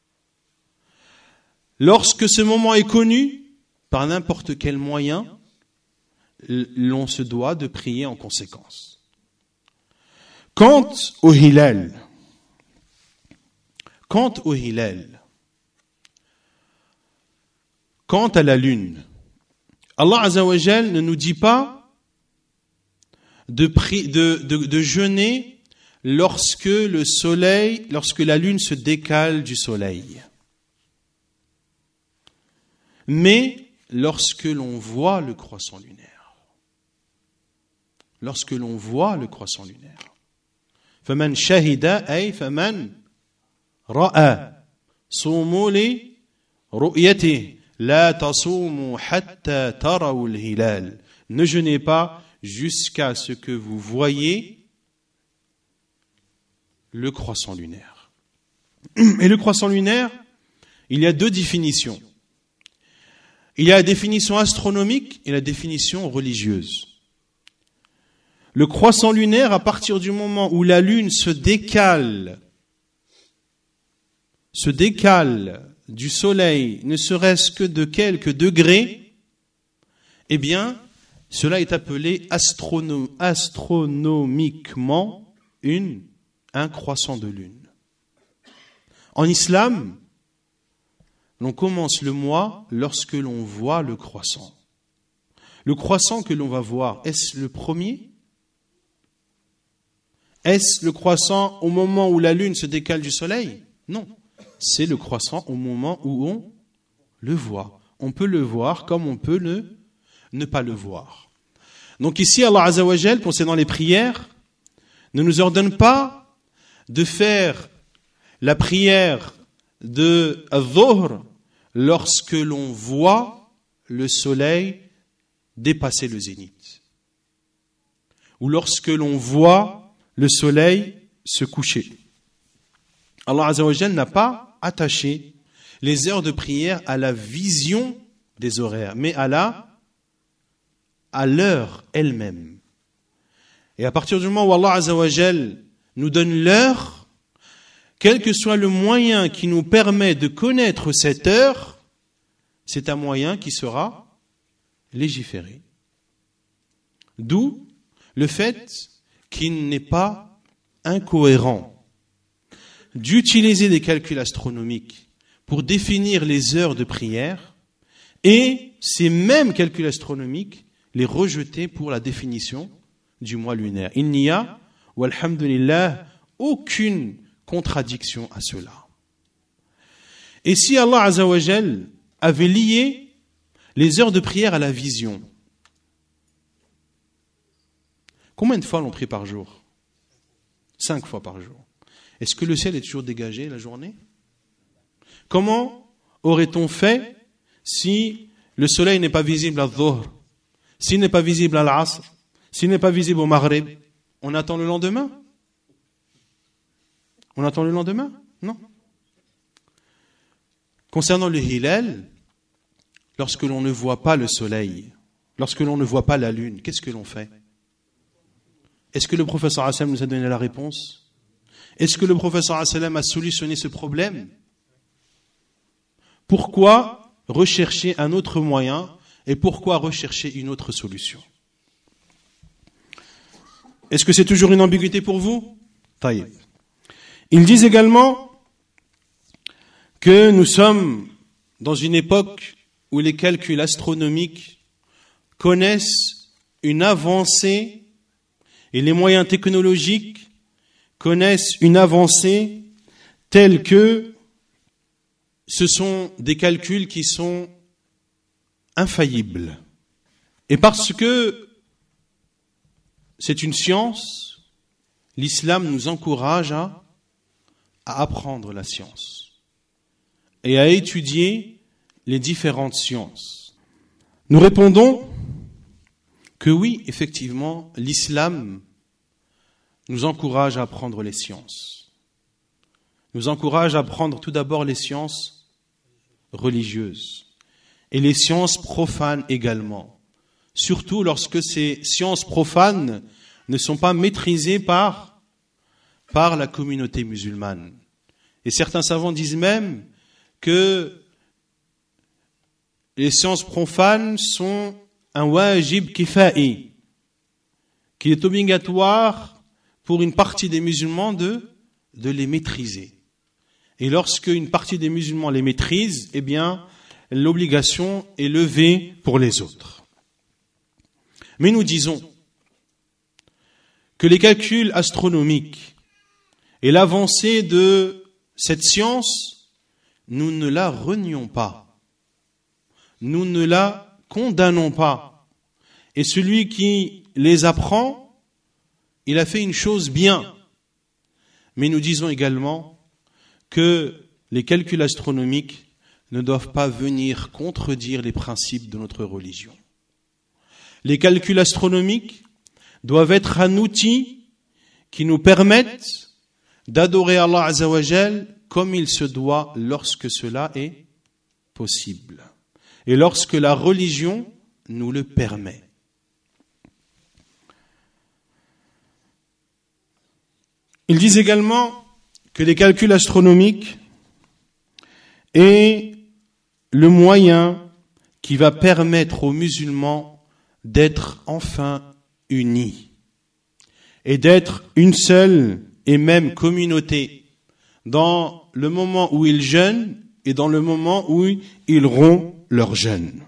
Lorsque ce moment est connu, par n'importe quel moyen, l'on se doit de prier en conséquence. Quant au hilal, quant au hilal, quant à la lune, Allah Azza wa Jal ne nous dit pas de, pri- de, de, de jeûner lorsque le soleil, lorsque la lune se décale du soleil. Mais lorsque l'on voit le croissant lunaire. Lorsque l'on voit le croissant lunaire. فَمَنْ شَهِدَ أي فَمَنْ رَأَى صُومُوا لِرُؤْيَتِهِ لَا تَصُومُوا حَتَّى تَرَوُا الْهِلَالِ. Ne jeûnez pas jusqu'à ce que vous voyez le croissant lunaire. Et le croissant lunaire, il y a deux définitions. Il y a la définition astronomique et la définition religieuse. Le croissant lunaire, à partir du moment où la lune se décale, se décale du soleil, ne serait-ce que de quelques degrés, eh bien, cela est appelé astronom- astronomiquement une, un croissant de lune. En islam, l'on commence le mois lorsque l'on voit le croissant. Le croissant que l'on va voir, est-ce le premier ? Est-ce le croissant au moment où la lune se décale du soleil ? Non. C'est le croissant au moment où on le voit. On peut le voir comme on peut ne, ne pas le voir. Donc ici, Allah Azza wa Jal, concernant les prières, ne nous ordonne pas de faire la prière de al-Dhuhr lorsque l'on voit le soleil dépasser le zénith. Ou lorsque l'on voit le soleil se coucher. Allah Azza wa Jal n'a pas attaché les heures de prière à la vision des horaires, mais à la à l'heure elle-même. Et à partir du moment où Allah Azza wa Jal nous donne l'heure, quel que soit le moyen qui nous permet de connaître cette heure, c'est un moyen qui sera légiféré. D'où le fait qu'il n'est pas incohérent d'utiliser des calculs astronomiques pour définir les heures de prière et ces mêmes calculs astronomiques les rejeter pour la définition du mois lunaire. Il n'y a, walhamdulillah, aucune contradiction à cela. Et si Allah Azza wa Jal avait lié les heures de prière à la vision, combien de fois l'on prie par jour ? Cinq fois par jour. Est-ce que le ciel est toujours dégagé la journée ? Comment aurait-on fait si le soleil n'est pas visible à Dhuhr, s'il n'est pas visible à l'Asr, s'il n'est pas visible au Maghrib? On attend le lendemain ? On attend le lendemain ? Non. Concernant le hilal, lorsque l'on ne voit pas le soleil, lorsque l'on ne voit pas la lune, qu'est-ce que l'on fait ? Est-ce que le professeur Hassan nous a donné la réponse ? Est-ce que le professeur Hassan a solutionné ce problème ? Pourquoi rechercher un autre moyen et pourquoi rechercher une autre solution ? Est-ce que c'est toujours une ambiguïté pour vous ? Taïeb. Ils disent également que nous sommes dans une époque où les calculs astronomiques connaissent une avancée et les moyens technologiques connaissent une avancée telle que ce sont des calculs qui sont infaillibles. Et parce que c'est une science, l'islam nous encourage à, à apprendre la science et à étudier les différentes sciences. Nous répondons que oui, effectivement, l'islam nous encourage à apprendre les sciences. Nous encourage à apprendre tout d'abord les sciences religieuses et les sciences profanes également. Surtout lorsque ces sciences profanes ne sont pas maîtrisées par, par la communauté musulmane. Et certains savants disent même que les sciences profanes sont un wajib kifa'i, qu'il est obligatoire pour une partie des musulmans de, de les maîtriser. Et lorsque une partie des musulmans les maîtrise, eh bien, l'obligation est levée pour les autres. Mais nous disons que les calculs astronomiques et l'avancée de cette science, nous ne la renions pas. Nous ne la condamnons pas. Et celui qui les apprend, il a fait une chose bien. Mais nous disons également que les calculs astronomiques ne doivent pas venir contredire les principes de notre religion. Les calculs astronomiques doivent être un outil qui nous permette d'adorer Allah Azza wa Jal comme il se doit lorsque cela est possible et lorsque la religion nous le permet. Ils disent également que les calculs astronomiques est le moyen qui va permettre aux musulmans d'être enfin unis et d'être une seule et même communauté dans le moment où ils jeûnent et dans le moment où ils rompent leur jeûne.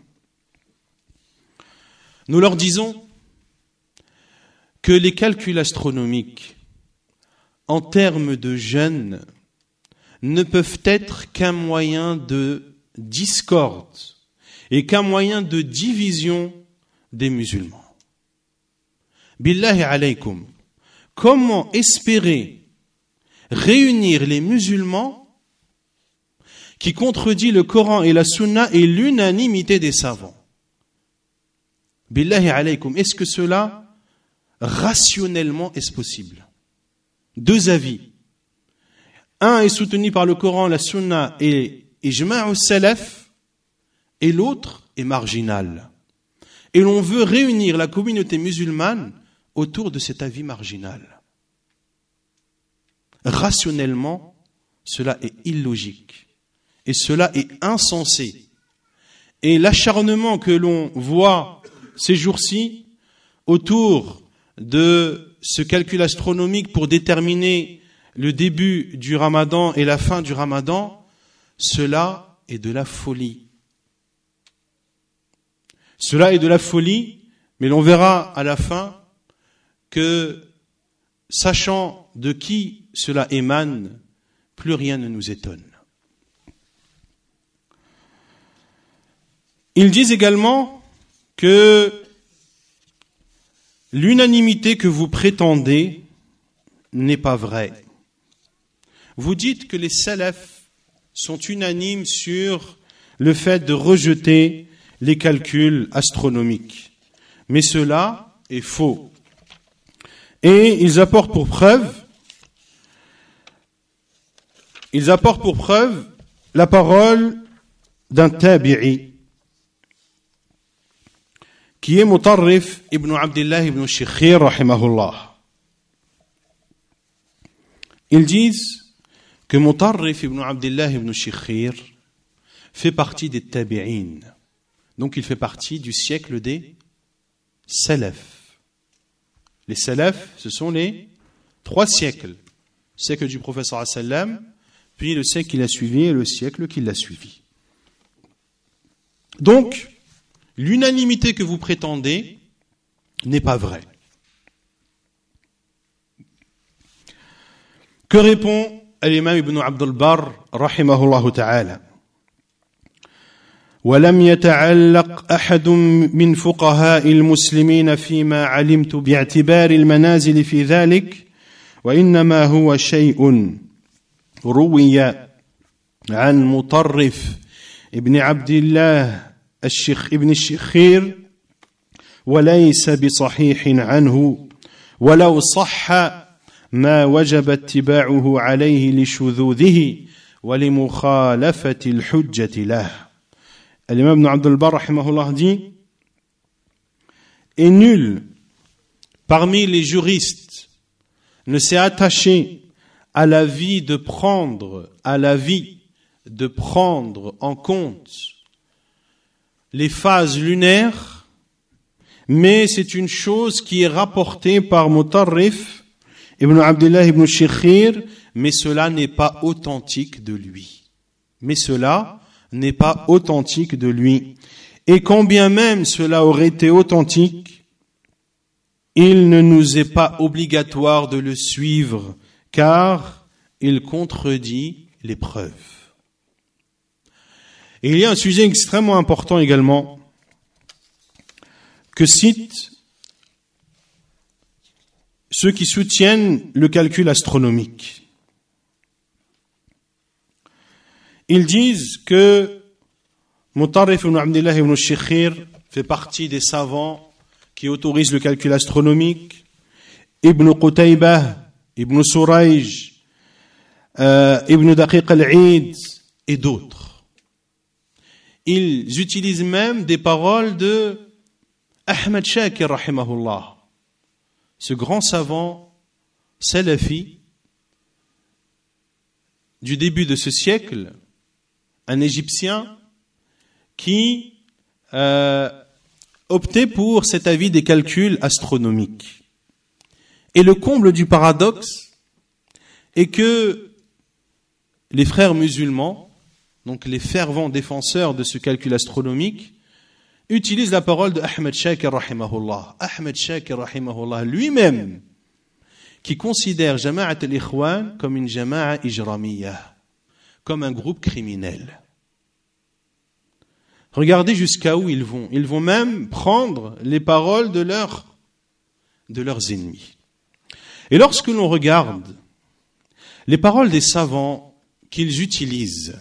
Nous leur disons que les calculs astronomiques en termes de jeûne ne peuvent être qu'un moyen de discorde et qu'un moyen de division des musulmans. Billahi alaykum, comment espérer réunir les musulmans qui contredit le Coran et la Sunna et l'unanimité des savants? Billahi alaykum, est-ce que cela rationnellement est possible? Deux avis. Un est soutenu par le Coran, la Sunna et Ijma'u Salaf, et l'autre est marginal. Et l'on veut réunir la communauté musulmane autour de cet avis marginal. Rationnellement, cela est illogique. Et cela est insensé. Et l'acharnement que l'on voit ces jours-ci autour de ce calcul astronomique pour déterminer le début du Ramadan et la fin du Ramadan, cela est de la folie. Cela est de la folie, mais l'on verra à la fin que, sachant de qui cela émane, plus rien ne nous étonne. Ils disent également que l'unanimité que vous prétendez n'est pas vraie. Vous dites que les salafs sont unanimes sur le fait de rejeter les calculs astronomiques. Mais cela est faux. Et ils apportent pour preuve, ils apportent pour preuve la parole d'un tabi'i, qui est Mutarrif ibn Abdullah ibn Shikhir, rahimahullah. Ils disent que Mutarrif ibn Abdullah ibn Shikhir fait partie des tabi'in. Donc il fait partie du siècle des salaf. Les salaf, ce sont les trois siècles. Le siècle du prophète sallallahu alayhi wa sallam, puis le siècle qui l'a suivi et le siècle qui l'a suivi. Donc, l'unanimité que vous prétendez n'est pas vraie. Que répond l'imam Ibn Abd al-Barr, rahimahullah ta'ala? ولم يتعلق أحد من فقهاء المسلمين فيما علمت باعتبار المنازل في ذلك وإنما هو شيء روي عن مطرف ابن عبد الله الشيخ ابن الشخير وليس بصحيح عنه ولو صح ما وجب اتباعه عليه لشذوذه ولمخالفة الحجة له. L'imam Ibn Abd al-Barr rahimahullah dit: et nul parmi les juristes ne s'est attaché à la vie de prendre à la vie de prendre en compte les phases lunaires, mais c'est une chose qui est rapportée par Mutarrif Ibn Abdullah Ibn Shikhir, mais cela n'est pas authentique de lui. Mais cela n'est pas authentique de lui. Et quand bien même cela aurait été authentique, il ne nous est pas obligatoire de le suivre, car il contredit les preuves. Et il y a un sujet extrêmement important également, que citent ceux qui soutiennent le calcul astronomique. Ils disent que Mutarrif ibn Abdullah ibn Shikhir fait partie des savants qui autorisent le calcul astronomique, Ibn Qutaybah, Ibn Surayj, euh, Ibn Daqiq al-Eid et d'autres. Ils utilisent même des paroles de Ahmad Shakir rahimahullah, ce grand savant salafi du début de ce siècle, un Égyptien qui euh, optait pour cet avis des calculs astronomiques. Et le comble du paradoxe est que les frères musulmans, donc les fervents défenseurs de ce calcul astronomique, utilisent la parole de Ahmed Shakir rahimahullah. Ahmed Shakir rahimahullah lui-même, qui considère Jama'at al-Ikhwan comme une Jama'a ijramiyah, comme un groupe criminel. Regardez jusqu'à où ils vont. Ils vont même prendre les paroles de, leur, de leurs ennemis. Et lorsque l'on regarde les paroles des savants qu'ils utilisent,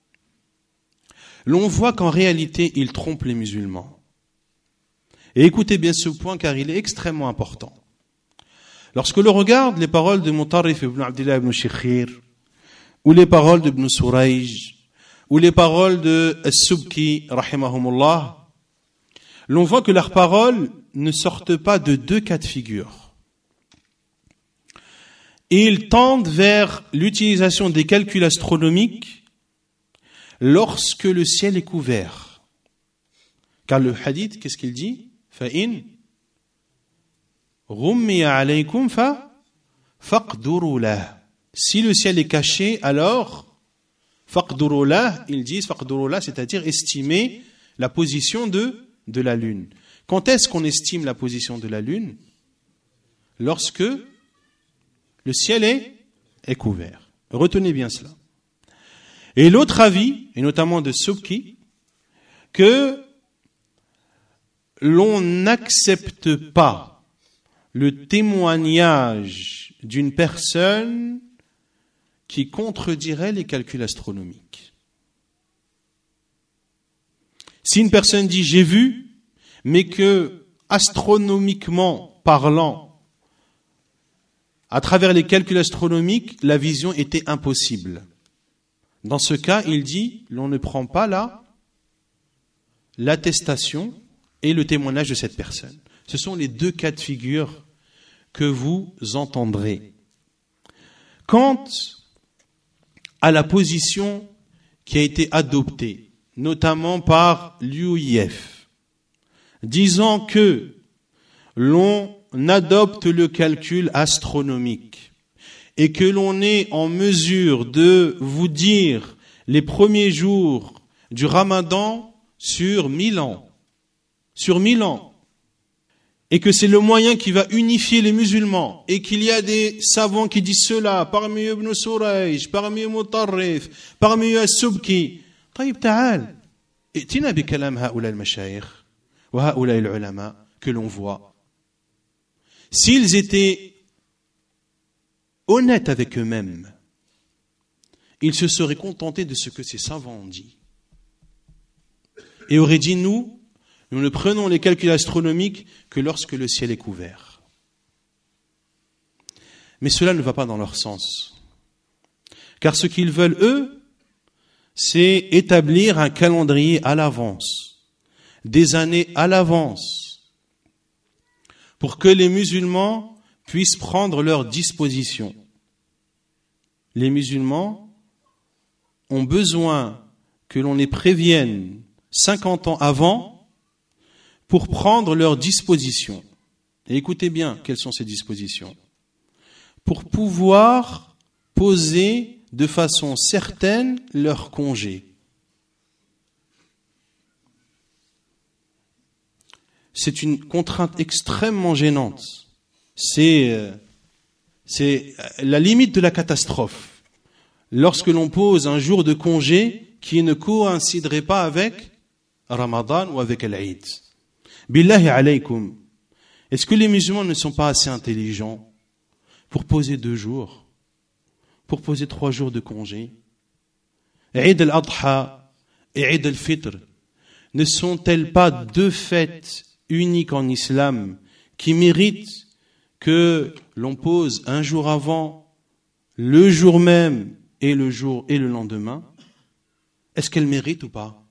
l'on voit qu'en réalité, ils trompent les musulmans. Et écoutez bien ce point, car il est extrêmement important. Lorsque l'on regarde les paroles de Mutarrif ibn Abdullah ibn Shikhir, ou les paroles d'Ibn Surayj, ou les paroles de As-Subki, rahimahumullah, l'on voit que leurs paroles ne sortent pas de deux cas de figure. Et ils tendent vers l'utilisation des calculs astronomiques lorsque le ciel est couvert. Car le hadith, qu'est-ce qu'il dit? فَإِنْ غُمِّيَ عَلَيْكُمْ فَقْدُرُوا لَهُ. Si le ciel est caché, alors faqduru lah, ils disent faqduru lah, c'est-à-dire estimer la position de, de la lune. Quand est-ce qu'on estime la position de la lune? Lorsque le ciel est, est couvert. Retenez bien cela. Et l'autre avis, et notamment de Subki, que l'on n'accepte pas le témoignage d'une personne qui contredirait les calculs astronomiques. Si une personne dit « j'ai vu », mais que, astronomiquement parlant, à travers les calculs astronomiques, la vision était impossible. Dans ce cas, il dit « l'on ne prend pas là l'attestation et le témoignage de cette personne ». Ce sont les deux cas de figure que vous entendrez. Quant à la position qui a été adoptée, notamment par l'U I F, disant que l'on adopte le calcul astronomique et que l'on est en mesure de vous dire les premiers jours du Ramadan sur mille ans, sur mille ans, et que c'est le moyen qui va unifier les musulmans, et qu'il y a des savants qui disent cela, parmi eux Ibn Surayj, parmi eux Mutarrif, parmi eux As-Subki. طيب تعال ائتنا بكلام هؤلاء المشايخ وهؤلاء العلماء que l'on voit. S'ils étaient honnêtes avec eux-mêmes, ils se seraient contentés de ce que ces savants ont dit. Et auraient dit, nous, nous ne prenons les calculs astronomiques que lorsque le ciel est couvert. Mais cela ne va pas dans leur sens. Car ce qu'ils veulent, eux, c'est établir un calendrier à l'avance, des années à l'avance, pour que les musulmans puissent prendre leurs dispositions. Les musulmans ont besoin que l'on les prévienne cinquante ans avant pour prendre leurs dispositions. Et écoutez bien, quelles sont ces dispositions? Pour pouvoir poser de façon certaine leur congé. C'est une contrainte extrêmement gênante. C'est, c'est la limite de la catastrophe. Lorsque l'on pose un jour de congé qui ne coïnciderait pas avec Ramadan ou avec l'Aïd. Billahi alaykum. Est-ce que les musulmans ne sont pas assez intelligents pour poser deux jours, pour poser trois jours de congé? Eid al-Adha et Eid al-Fitr ne sont-elles pas deux fêtes uniques en islam qui méritent que l'on pose un jour avant, le jour même et le jour et le lendemain? Est-ce qu'elles méritent ou pas?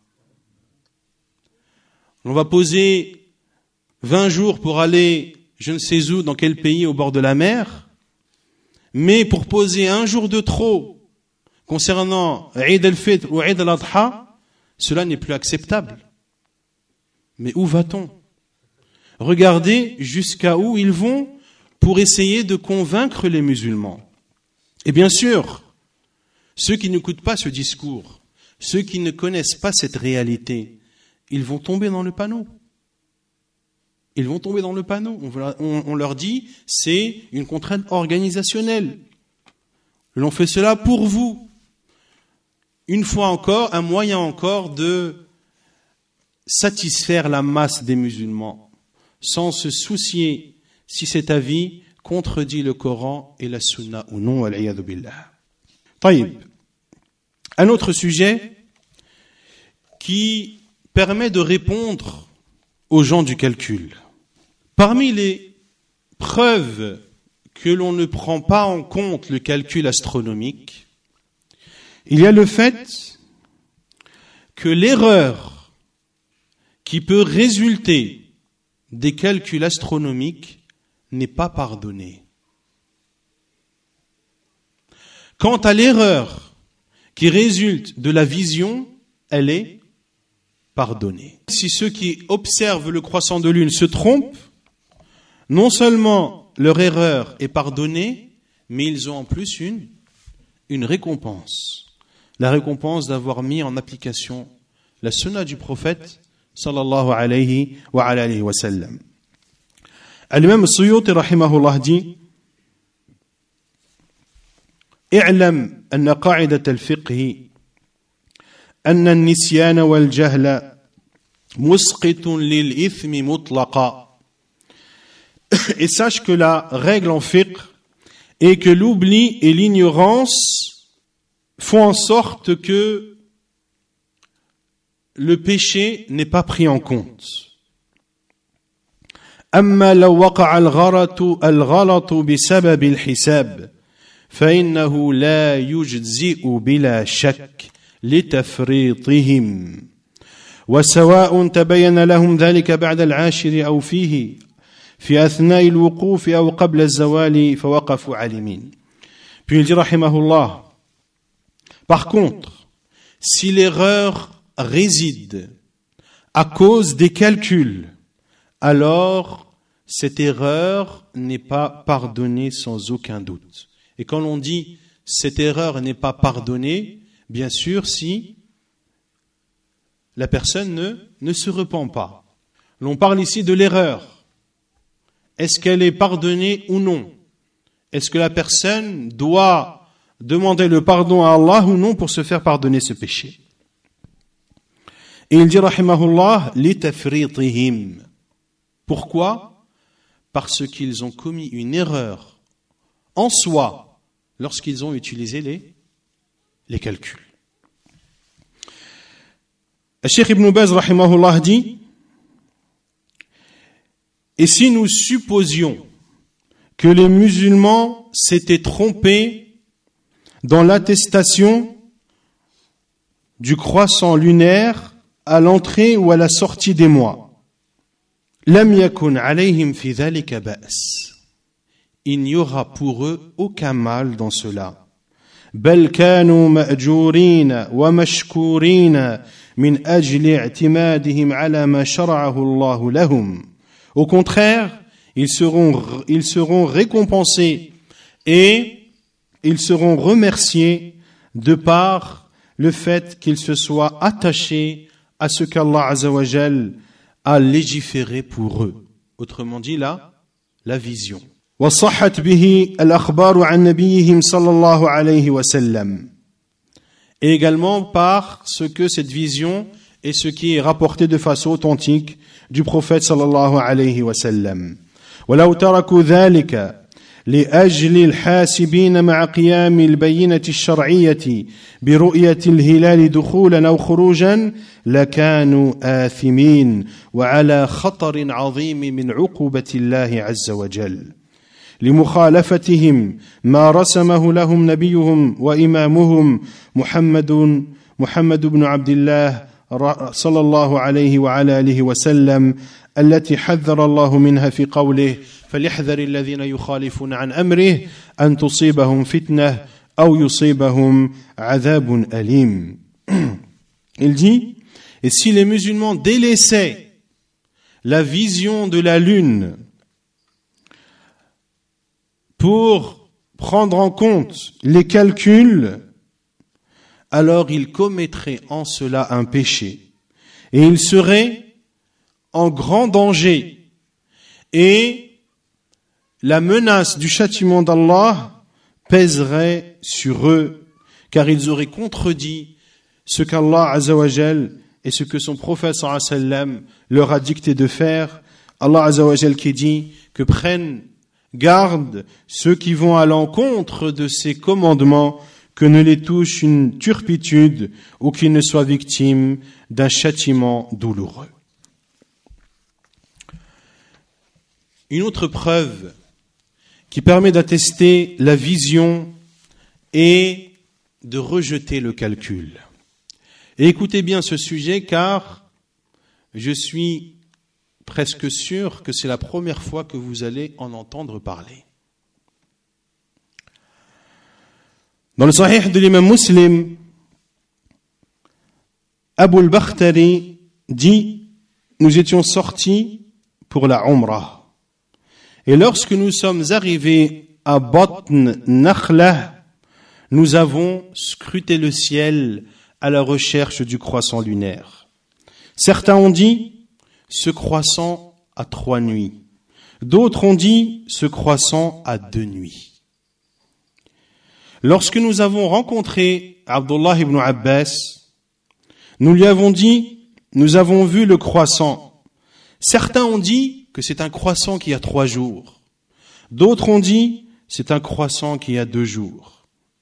On va poser vingt jours pour aller je ne sais où, dans quel pays au bord de la mer, mais pour poser un jour de trop concernant Eid al-Fitr ou Eid al-Adha, cela n'est plus acceptable. Mais où va-t-on? Regardez jusqu'à où ils vont pour essayer de convaincre les musulmans. Et bien sûr, ceux qui n'écoutent pas ce discours, ceux qui ne connaissent pas cette réalité, ils vont tomber dans le panneau. Ils vont tomber dans le panneau. On, on, on leur dit, c'est une contrainte organisationnelle. L'on fait cela pour vous. Une fois encore, un moyen encore de satisfaire la masse des musulmans, sans se soucier si cet avis contredit le Coran et la Sunna ou non. Al-iyadhu billah. Taïb. Un autre sujet qui permet de répondre aux gens du calcul. Parmi les preuves que l'on ne prend pas en compte le calcul astronomique, il y a le fait que l'erreur qui peut résulter des calculs astronomiques n'est pas pardonnée. Quant à l'erreur qui résulte de la vision, elle est pardonnée. Si ceux qui observent le croissant de lune se trompent, non seulement leur erreur est pardonnée, mais ils ont en plus une, une récompense. La récompense d'avoir mis en application la sunna du prophète sallallahu alayhi wa alayhi wa sallam. Al-Imam As-Suyuti rahimahullah dit: اعلم أن قاعدة الفقه أن النسيان والجهل مسقط للإثم مطلقا. Et sache que la règle en fiqh est que l'oubli et l'ignorance font en sorte que le péché n'est pas pris en compte. أما لو وقع الغلط الغلط بسبب الحساب فإنه لا يجزئ بلا شك لتفريطهم وسواء تبين لهم ذلك بعد العاشر أو فيه في أثناء الوقوف أو قبل الزوال فوقفوا عالمين. Puis il dit rahimahullah, par contre, si l'erreur réside à cause des calculs, alors cette erreur n'est pas pardonnée sans aucun doute. Et quand on dit cette erreur n'est pas pardonnée, bien sûr si la personne ne, ne se repent pas. L'on parle ici de l'erreur. Est-ce qu'elle est pardonnée ou non? Est-ce que la personne doit demander le pardon à Allah ou non pour se faire pardonner ce péché? Et il dit, rahimahullah, litafritihim. Pourquoi? Parce qu'ils ont commis une erreur en soi lorsqu'ils ont utilisé les, les calculs. Le Cheikh Ibn Baz, rahimahullah, dit, et si nous supposions que les musulmans s'étaient trompés dans l'attestation du croissant lunaire à l'entrée ou à la sortie des mois, lam yakun alayhim fi dhalika ba's. Il n'y aura pour eux aucun mal dans cela. Bal kanu ma'jurin wa mashkurin min ajli i'timadihim ala ma shara'ahu Allah lahum. Au contraire, ils seront, ils seront récompensés et ils seront remerciés de par le fait qu'ils se soient attachés à ce qu'Allah Azza wa Jal a légiféré pour eux. Autrement dit, là, la vision. وصحت به الأخبار عن نبيهم صلى الله عليه وسلم. Et également par ce que cette vision et ce qui est rapporté de façon authentique du prophète sallallahu alayhi wa sallam. ولو تركوا ذلك لأجل الحاسبين مع قيام البينة الشرعية برؤية الهلال دخولا أو خروجا لكانوا آثمين وعلى خطر عظيم من عقوبة الله عز وجل لمخالفتهم ما رسمه لهم نبيهم وإمامهم محمد محمد بن عبد الله صلى الله عليه وعلى آله وسلم التي حذر الله منها في قوله فليحذر الذين يخالفون عن أمره أن تصيبهم فتنة أو يصيبهم عذاب أليم. Il dit, et si les musulmans délaissaient la vision de la lune pour prendre en compte les calculs, alors ils commettraient en cela un péché et ils seraient en grand danger et la menace du châtiment d'Allah pèserait sur eux car ils auraient contredit ce qu'Allah Azza wa Jal et ce que son prophète sallallahu alayhi wa sallam leur a dicté de faire. Allah Azza wa Jal qui dit que prennent garde ceux qui vont à l'encontre de ces commandements, que ne les touche une turpitude ou qu'ils ne soient victimes d'un châtiment douloureux. Une autre preuve qui permet d'attester la vision est de rejeter le calcul. Et écoutez bien ce sujet car je suis presque sûr que c'est la première fois que vous allez en entendre parler. Dans le Sahih de l'imam Muslim, Abu al-Bakhtari dit, nous étions sortis pour la Umrah. Et lorsque nous sommes arrivés à Batn Nakhla, nous avons scruté le ciel à la recherche du croissant lunaire. Certains ont dit, ce croissant a trois nuits. D'autres ont dit, ce croissant a deux nuits. Lorsque nous avons rencontré Abdullah ibn Abbas, nous lui avons dit, nous avons vu le croissant. Certains ont dit que c'est un croissant qui a trois jours. D'autres ont dit, c'est un croissant qui a deux jours.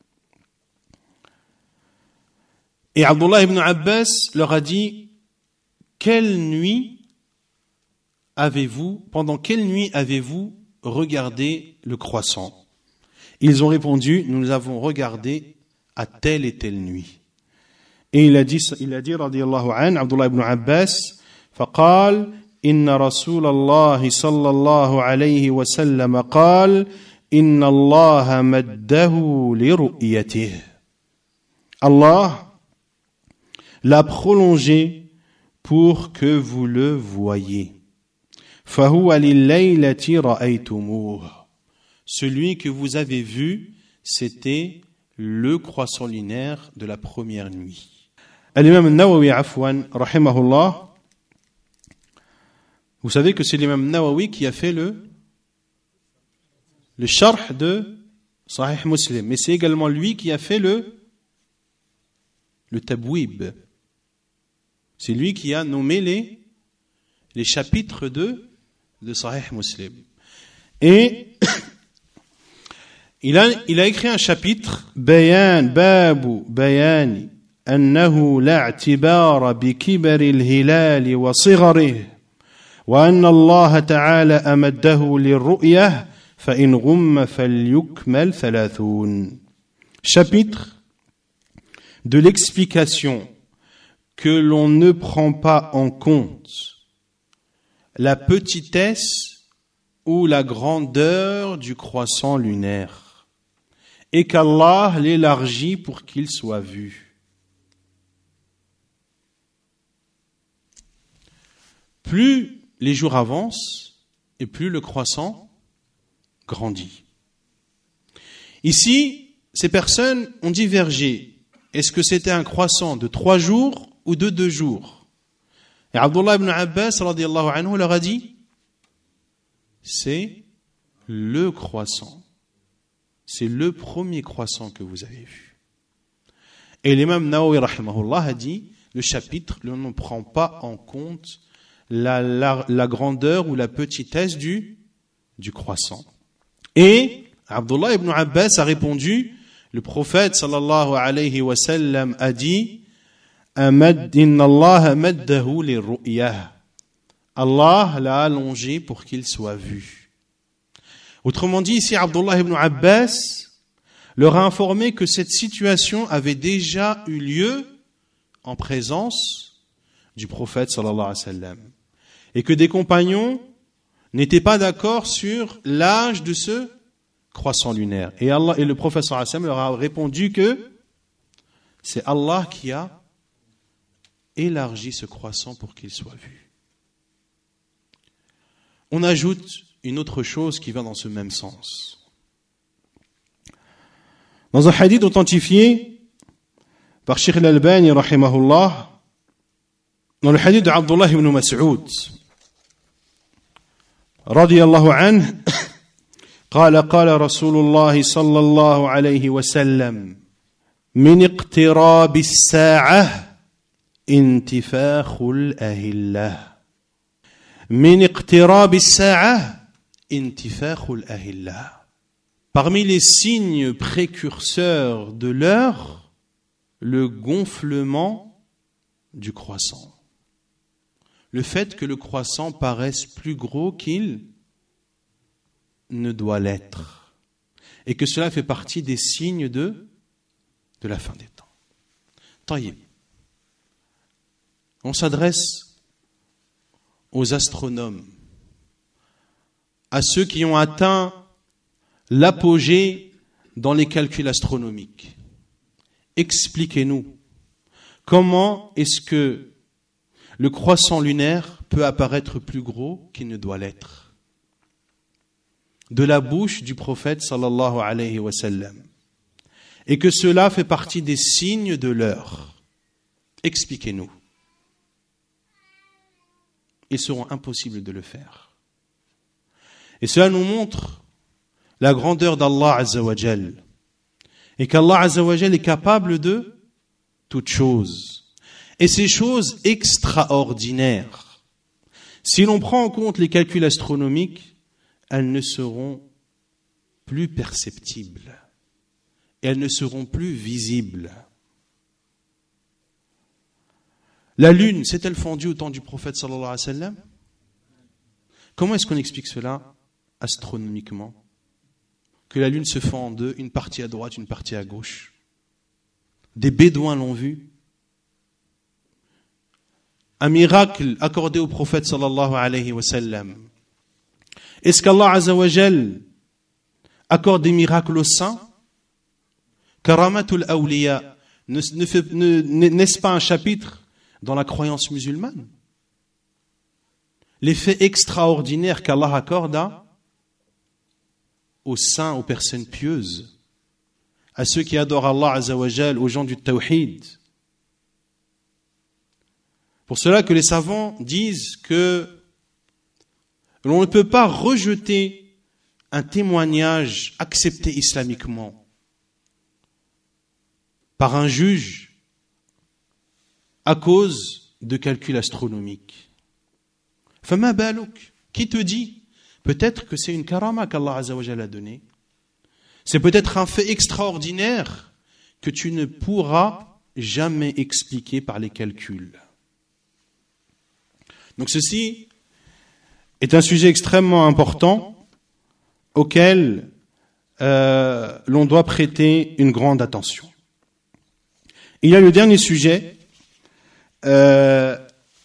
Et Abdullah ibn Abbas leur a dit, quelle nuit avez-vous, pendant quelle nuit avez-vous regardé le croissant? Ils ont répondu, nous avons regardé à telle et telle nuit. Et il a dit, il a dit, radiyallahu an, Abdullah ibn Abbas, فقال إن رسول الله صلى الله عليه وسلم قال إن الله مده لرؤيته. Allah l'a prolongé pour que vous le voyiez. فهو لليلة رأيتموه. Celui que vous avez vu, c'était le croissant lunaire de la première nuit. Al-Imam al-Nawawi, afwan, rahimahullah, Vous savez que c'est l'imam Nawawi qui a fait le, le sharh de Sahih Muslim. Mais c'est également lui qui a fait le, le tabwib. C'est lui qui a nommé les, les chapitres de, de Sahih Muslim. Et il a, il a écrit un chapitre, Bayan, Babu, Bayani, أنه لا اعتبار بكبر الهلال وصغره وأن الله تعالى أمده للرؤية فإن غم فليكمل ثلاثون. Chapitre de l'explication que l'on ne prend pas en compte la petitesse ou la grandeur du croissant lunaire et qu'Allah l'élargit pour qu'il soit vu. Plus les jours avancent et plus le croissant grandit. Ici, ces personnes ont divergé. Est-ce que c'était un croissant de trois jours ou de deux jours? Et Abdullah ibn Abbas radiyallahu anhu leur a dit, c'est le croissant. C'est le premier croissant que vous avez vu. Et l'imam Nawawi rahimahullah a dit, le chapitre ne prend pas en compte La, la, la grandeur ou la petitesse du, du croissant. Et Abdullah ibn Abbas a répondu, le prophète sallallahu alayhi wa sallam a dit, Inna Allah maddahu li ru'yah. Allah l'a allongé pour qu'il soit vu. Autrement dit, ici Abdullah ibn Abbas leur a informé que cette situation avait déjà eu lieu en présence du prophète sallallahu alayhi wa sallam. Et que des compagnons n'étaient pas d'accord sur l'âge de ce croissant lunaire. Et, Allah, et le prophète sallallahu alayhi wa sallam leur a répondu que c'est Allah qui a élargi ce croissant pour qu'il soit vu. On ajoute une autre chose qui va dans ce même sens. Dans un hadith authentifié par Cheikh al-Albani rahimahullah, dans le hadith de Abdullah ibn Mas'ud رضي الله عنه قال قال رسول الله صلى الله عليه وسلم من اقتراب الساعة انتفاخ الأهلة من اقتراب الساعة انتفاخ الأهلة. Parmi les signes précurseurs de l'heure, le gonflement du croissant. Le fait que le croissant paraisse plus gros qu'il ne doit l'être. Et que cela fait partie des signes de, de la fin des temps. Taïb. On s'adresse aux astronomes, à ceux qui ont atteint l'apogée dans les calculs astronomiques. Expliquez-nous, comment est-ce que le croissant lunaire peut apparaître plus gros qu'il ne doit l'être? De la bouche du prophète sallallahu alayhi wa sallam. Et que cela fait partie des signes de l'heure. Expliquez-nous. Ils seront impossibles de le faire. Et cela nous montre la grandeur d'Allah Azza wa Jal. Et qu'Allah Azza wa Jal est capable de toutes choses. Et ces choses extraordinaires, si l'on prend en compte les calculs astronomiques, elles ne seront plus perceptibles. Et elles ne seront plus visibles. La lune s'est-elle fendue au temps du prophète sallallahu alayhi wa sallam? Comment est-ce qu'on explique cela astronomiquement? Que la lune se fend en deux, une partie à droite, une partie à gauche. Des bédouins l'ont vu. Un miracle accordé au prophète sallallahu alayhi wa sallam. Est-ce qu'Allah Azza wa Jal accorde des miracles aux saints? Karamatul awliya, n'est-ce pas un chapitre dans la croyance musulmane? L'effet extraordinaire qu'Allah accorde à, aux saints, aux personnes pieuses, à ceux qui adorent Allah Azza wa Jal, aux gens du tawhid. Pour cela que les savants disent que l'on ne peut pas rejeter un témoignage accepté islamiquement par un juge à cause de calculs astronomiques. Fama balouk, qui te dit? Peut-être que c'est une karama qu'Allah Azza wa Jalla a donnée. C'est peut-être un fait extraordinaire que tu ne pourras jamais expliquer par les calculs. Donc ceci est un sujet extrêmement important auquel euh, l'on doit prêter une grande attention. Il y a le dernier sujet euh,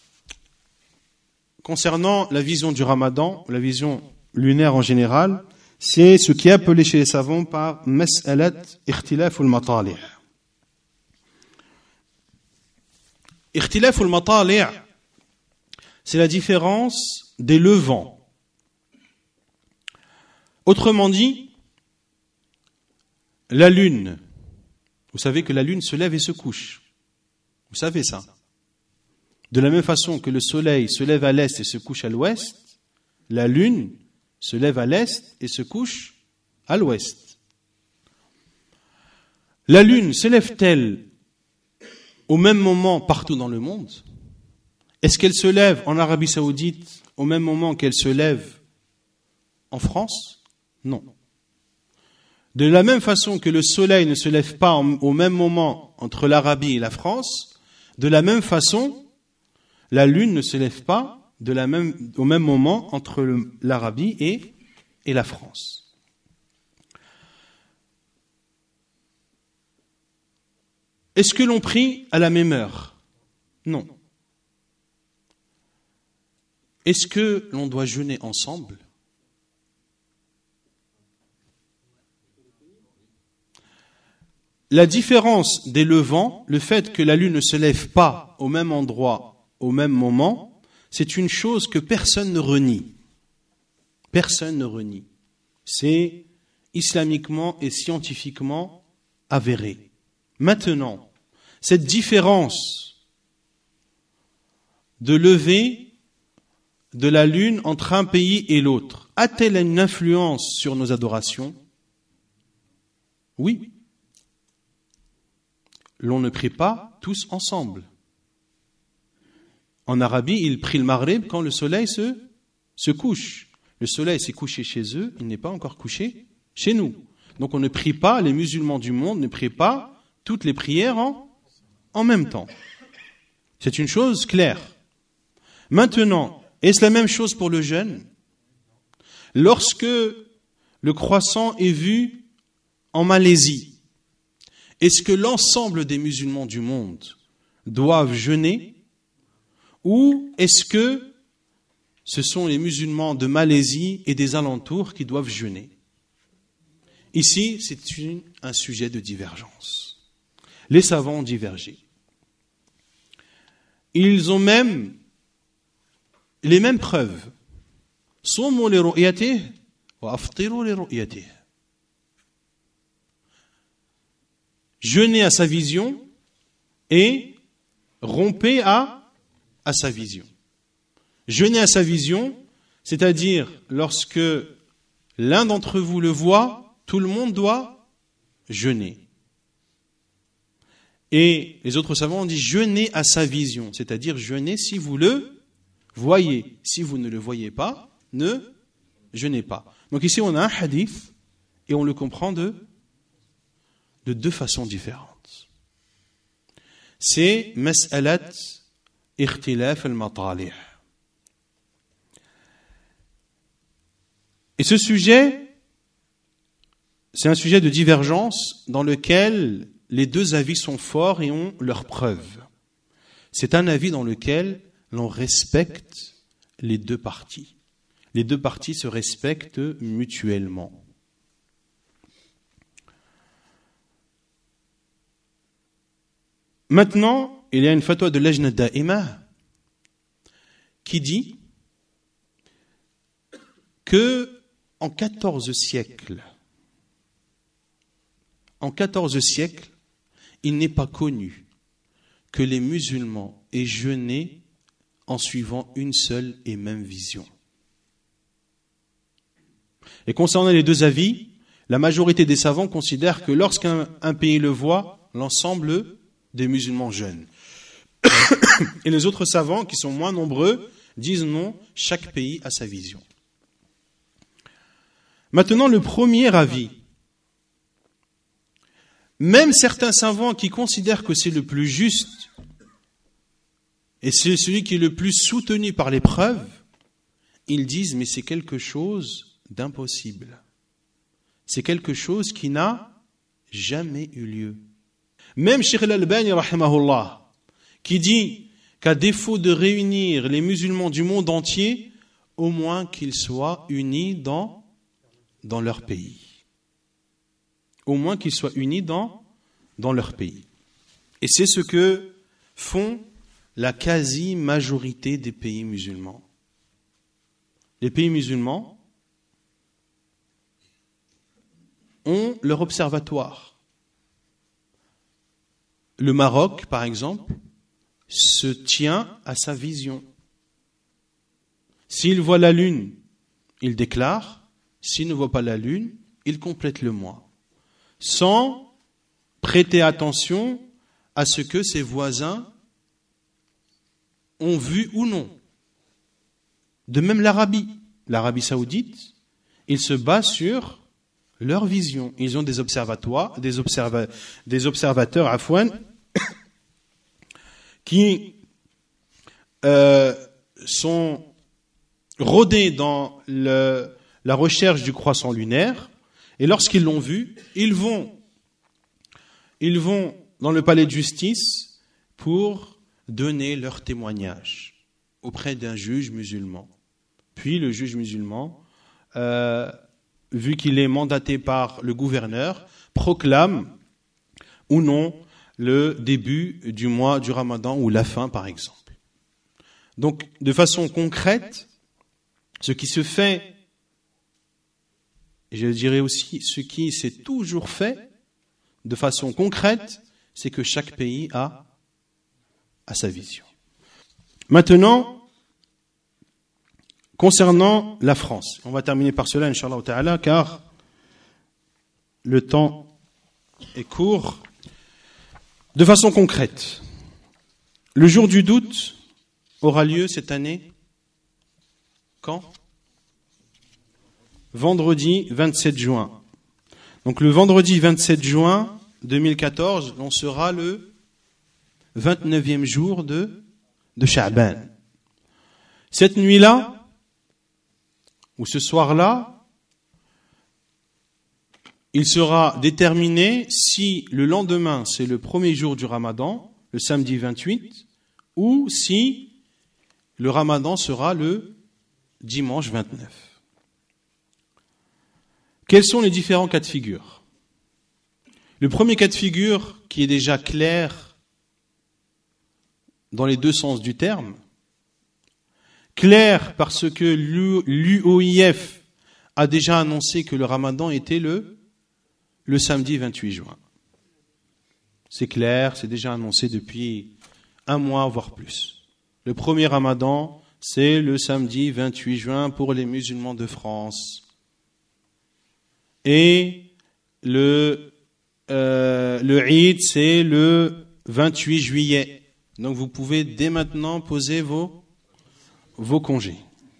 concernant la vision du Ramadan, la vision lunaire en général, c'est ce qui est appelé chez les savants par mas'alat ikhtilaf al-matali'. Ikhtilaf al-matali', c'est la différence des levants. Autrement dit, la lune, vous savez que la lune se lève et se couche. Vous savez ça. De la même façon que le soleil se lève à l'est et se couche à l'ouest, la lune se lève à l'est et se couche à l'ouest. La lune se lève-t-elle au même moment partout dans le monde? Est-ce qu'elle se lève en Arabie Saoudite au même moment qu'elle se lève en France? Non. De la même façon que le soleil ne se lève pas au même moment entre l'Arabie et la France, de la même façon, la lune ne se lève pas de la même, au même moment entre le, l'Arabie et, et la France. Est-ce que l'on prie à la même heure? Non. Est-ce que l'on doit jeûner ensemble? La différence des levants, le fait que la lune ne se lève pas au même endroit, au même moment, c'est une chose que personne ne renie. Personne ne renie. C'est islamiquement et scientifiquement avéré. Maintenant, cette différence de lever de la lune entre un pays et l'autre, a-t-elle une influence sur nos adorations? Oui. L'on ne prie pas tous ensemble. En Arabie, ils prient le maghrib quand le soleil se, se couche. Le soleil s'est couché chez eux, il n'est pas encore couché chez nous. Donc on ne prie pas, les musulmans du monde ne prient pas toutes les prières en, en même temps. C'est une chose claire. Maintenant, est-ce la même chose pour le jeûne? Lorsque le croissant est vu en Malaisie, est-ce que l'ensemble des musulmans du monde doivent jeûner ou est-ce que ce sont les musulmans de Malaisie et des alentours qui doivent jeûner? Ici, c'est une, un sujet de divergence. Les savants ont divergé. Ils ont même les mêmes preuves. Sumu li ru'yatihi wa aftiru li ru'yatihi. Jeûnez à sa vision et rompez à, à sa vision. Jeûnez à sa vision, c'est-à-dire lorsque l'un d'entre vous le voit, tout le monde doit jeûner. Et les autres savants ont dit jeûnez à sa vision, c'est-à-dire jeûnez si vous le voyez. Si vous ne le voyez pas, ne jeûnez pas. Donc ici on a un hadith et on le comprend de de deux façons différentes. C'est mas'alat ikhtilaf al-matali'. Et ce sujet, c'est un sujet de divergence dans lequel les deux avis sont forts et ont leurs preuves. C'est un avis dans lequel l'on respecte les deux parties. Les deux parties se respectent mutuellement. Maintenant, il y a une fatwa de Lajna Da'ima qui dit que en quatorze siècles, en quatorze siècles, il n'est pas connu que les musulmans aient jeûné en suivant une seule et même vision. Et concernant les deux avis, la majorité des savants considèrent que lorsqu'un un pays le voit, l'ensemble des musulmans jeûnent. Et les autres savants, qui sont moins nombreux, disent non, chaque pays a sa vision. Maintenant, le premier avis. Même certains savants qui considèrent que c'est le plus juste, et c'est celui qui est le plus soutenu par les preuves, ils disent, mais c'est quelque chose d'impossible. C'est quelque chose qui n'a jamais eu lieu. Même Cheikh Al-Albani, rahimahullah, qui dit qu'à défaut de réunir les musulmans du monde entier, au moins qu'ils soient unis dans, dans leur pays. Au moins qu'ils soient unis dans, dans leur pays. Et c'est ce que font la quasi-majorité des pays musulmans. Les pays musulmans ont leur observatoire. Le Maroc, par exemple, se tient à sa vision. S'il voit la lune, il déclare. S'il ne voit pas la lune, il complète le mois. Sans prêter attention à ce que ses voisins ont vu ou non. De même l'Arabie. L'Arabie saoudite, ils se basent sur leur vision. Ils ont des observatoires, des, observa- des observateurs afouan, qui euh, sont rodés dans le, la recherche du croissant lunaire, et lorsqu'ils l'ont vu, ils vont, ils vont dans le palais de justice pour donner leur témoignage auprès d'un juge musulman. Puis le juge musulman, euh, vu qu'il est mandaté par le gouverneur, proclame ou non le début du mois du Ramadan ou la fin, par exemple. Donc, de façon concrète, ce qui se fait, et je dirais aussi ce qui s'est toujours fait, de façon concrète, c'est que chaque pays a, a sa vision. Maintenant, concernant la France, on va terminer par cela, Inch'Allah ta'ala, car le temps est court. De façon concrète, le jour du doute aura lieu cette année, quand ? Vendredi vingt-sept juin. Donc le vendredi vingt-sept juin deux mille quatorze, on sera le vingt-neuvième jour de, de Sha'ban. Cette nuit-là, ou ce soir-là, il sera déterminé si le lendemain, c'est le premier jour du Ramadan, le samedi vingt-huit, ou si le Ramadan sera le dimanche vingt-neuf. Quels sont les différents cas de figure ? Le premier cas de figure, qui est déjà clair dans les deux sens du terme, clair parce que l'U O I F a déjà annoncé que le Ramadan était le le samedi vingt-huit juin. C'est clair, c'est déjà annoncé depuis un mois, voire plus. Le premier Ramadan, c'est le samedi vingt-huit juin pour les musulmans de France. Et le, euh, le Eid, c'est le vingt-huit juillet. Donc vous pouvez dès maintenant poser vos, vos congés.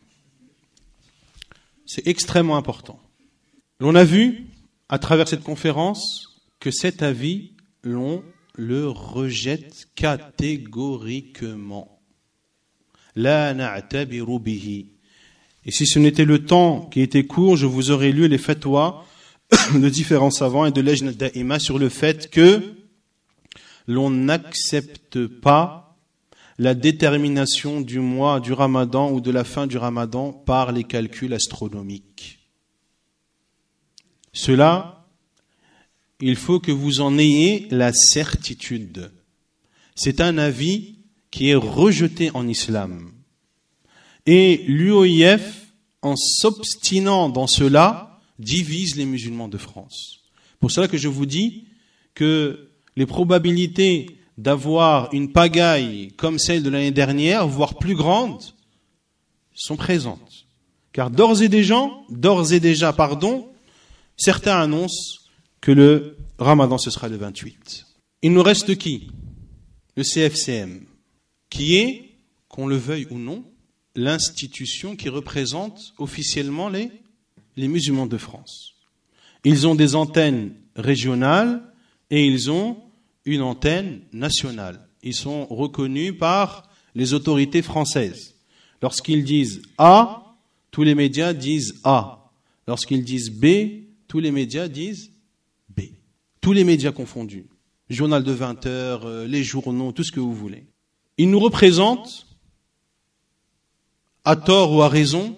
C'est extrêmement important. L'on a vu à travers cette conférence que cet avis, l'on le rejette catégoriquement. La na'tabiru bihi. Et si ce n'était le temps qui était court, je vous aurais lu les fatwas de différents savants et de Lajna Da'ima sur le fait que l'on n'accepte pas la détermination du mois du Ramadan ou de la fin du Ramadan par les calculs astronomiques. Cela, il faut que vous en ayez la certitude. C'est un avis qui est rejeté en islam. Et l'U O I F, en s'obstinant dans cela, divise les musulmans de France. Pour cela que je vous dis que les probabilités d'avoir une pagaille comme celle de l'année dernière, voire plus grande, sont présentes. Car d'ores et déjà, d'ores et déjà, pardon, certains annoncent que le Ramadan ce sera le vingt-huit. Il nous reste qui? Le C F C M, qui est, qu'on le veuille ou non, l'institution qui représente officiellement les, les musulmans de France. Ils ont des antennes régionales et ils ont une antenne nationale. Ils sont reconnus par les autorités françaises. Lorsqu'ils disent A, tous les médias disent A. Lorsqu'ils disent B, tous les médias disent B. Tous les médias confondus. Journal de vingt heures, les journaux, tout ce que vous voulez. Ils nous représentent, à tort ou à raison,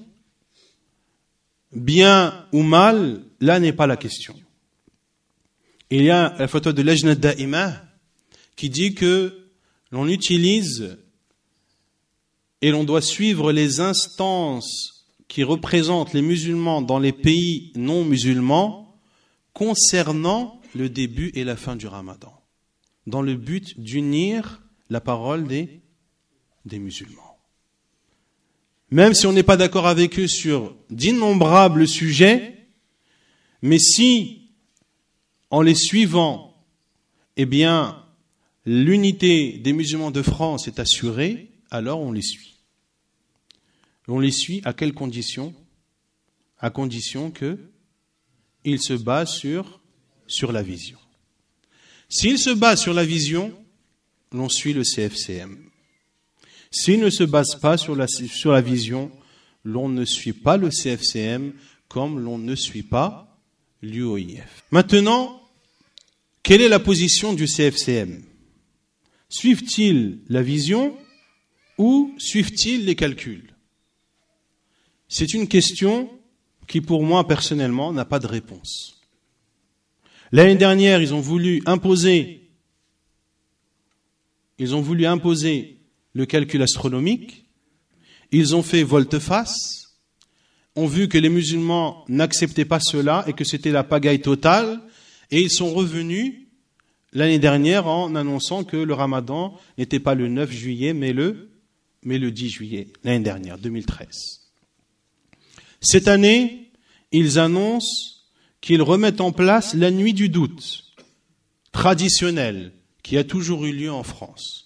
bien ou mal, là n'est pas la question. Il y a la photo de Lajna Da'ima qui dit que l'on utilise et l'on doit suivre les instances qui représentent les musulmans dans les pays non musulmans concernant le début et la fin du Ramadan, dans le but d'unir la parole des, des musulmans. Même si on n'est pas d'accord avec eux sur d'innombrables sujets, mais si, en les suivant, eh bien, l'unité des musulmans de France est assurée, alors on les suit. On les suit à quelles conditions? À condition que ils se basent sur, sur la vision. S'ils se basent sur la vision, l'on suit le C F C M. S'ils ne se basent pas sur la, sur la vision, l'on ne suit pas le C F C M comme l'on ne suit pas l'U O I F. Maintenant, quelle est la position du C F C M? Suivent-ils la vision ou suivent-ils les calculs? C'est une question qui, pour moi, personnellement, n'a pas de réponse. L'année dernière, ils ont voulu imposer, ils ont voulu imposer le calcul astronomique. Ils ont fait volte-face, ont vu que les musulmans n'acceptaient pas cela et que c'était la pagaille totale, et ils sont revenus l'année dernière en annonçant que le Ramadan n'était pas le neuf juillet, mais le, mais le dix juillet, l'année dernière, deux mille treize. Cette année, ils annoncent qu'ils remettent en place la nuit du doute, traditionnelle, qui a toujours eu lieu en France.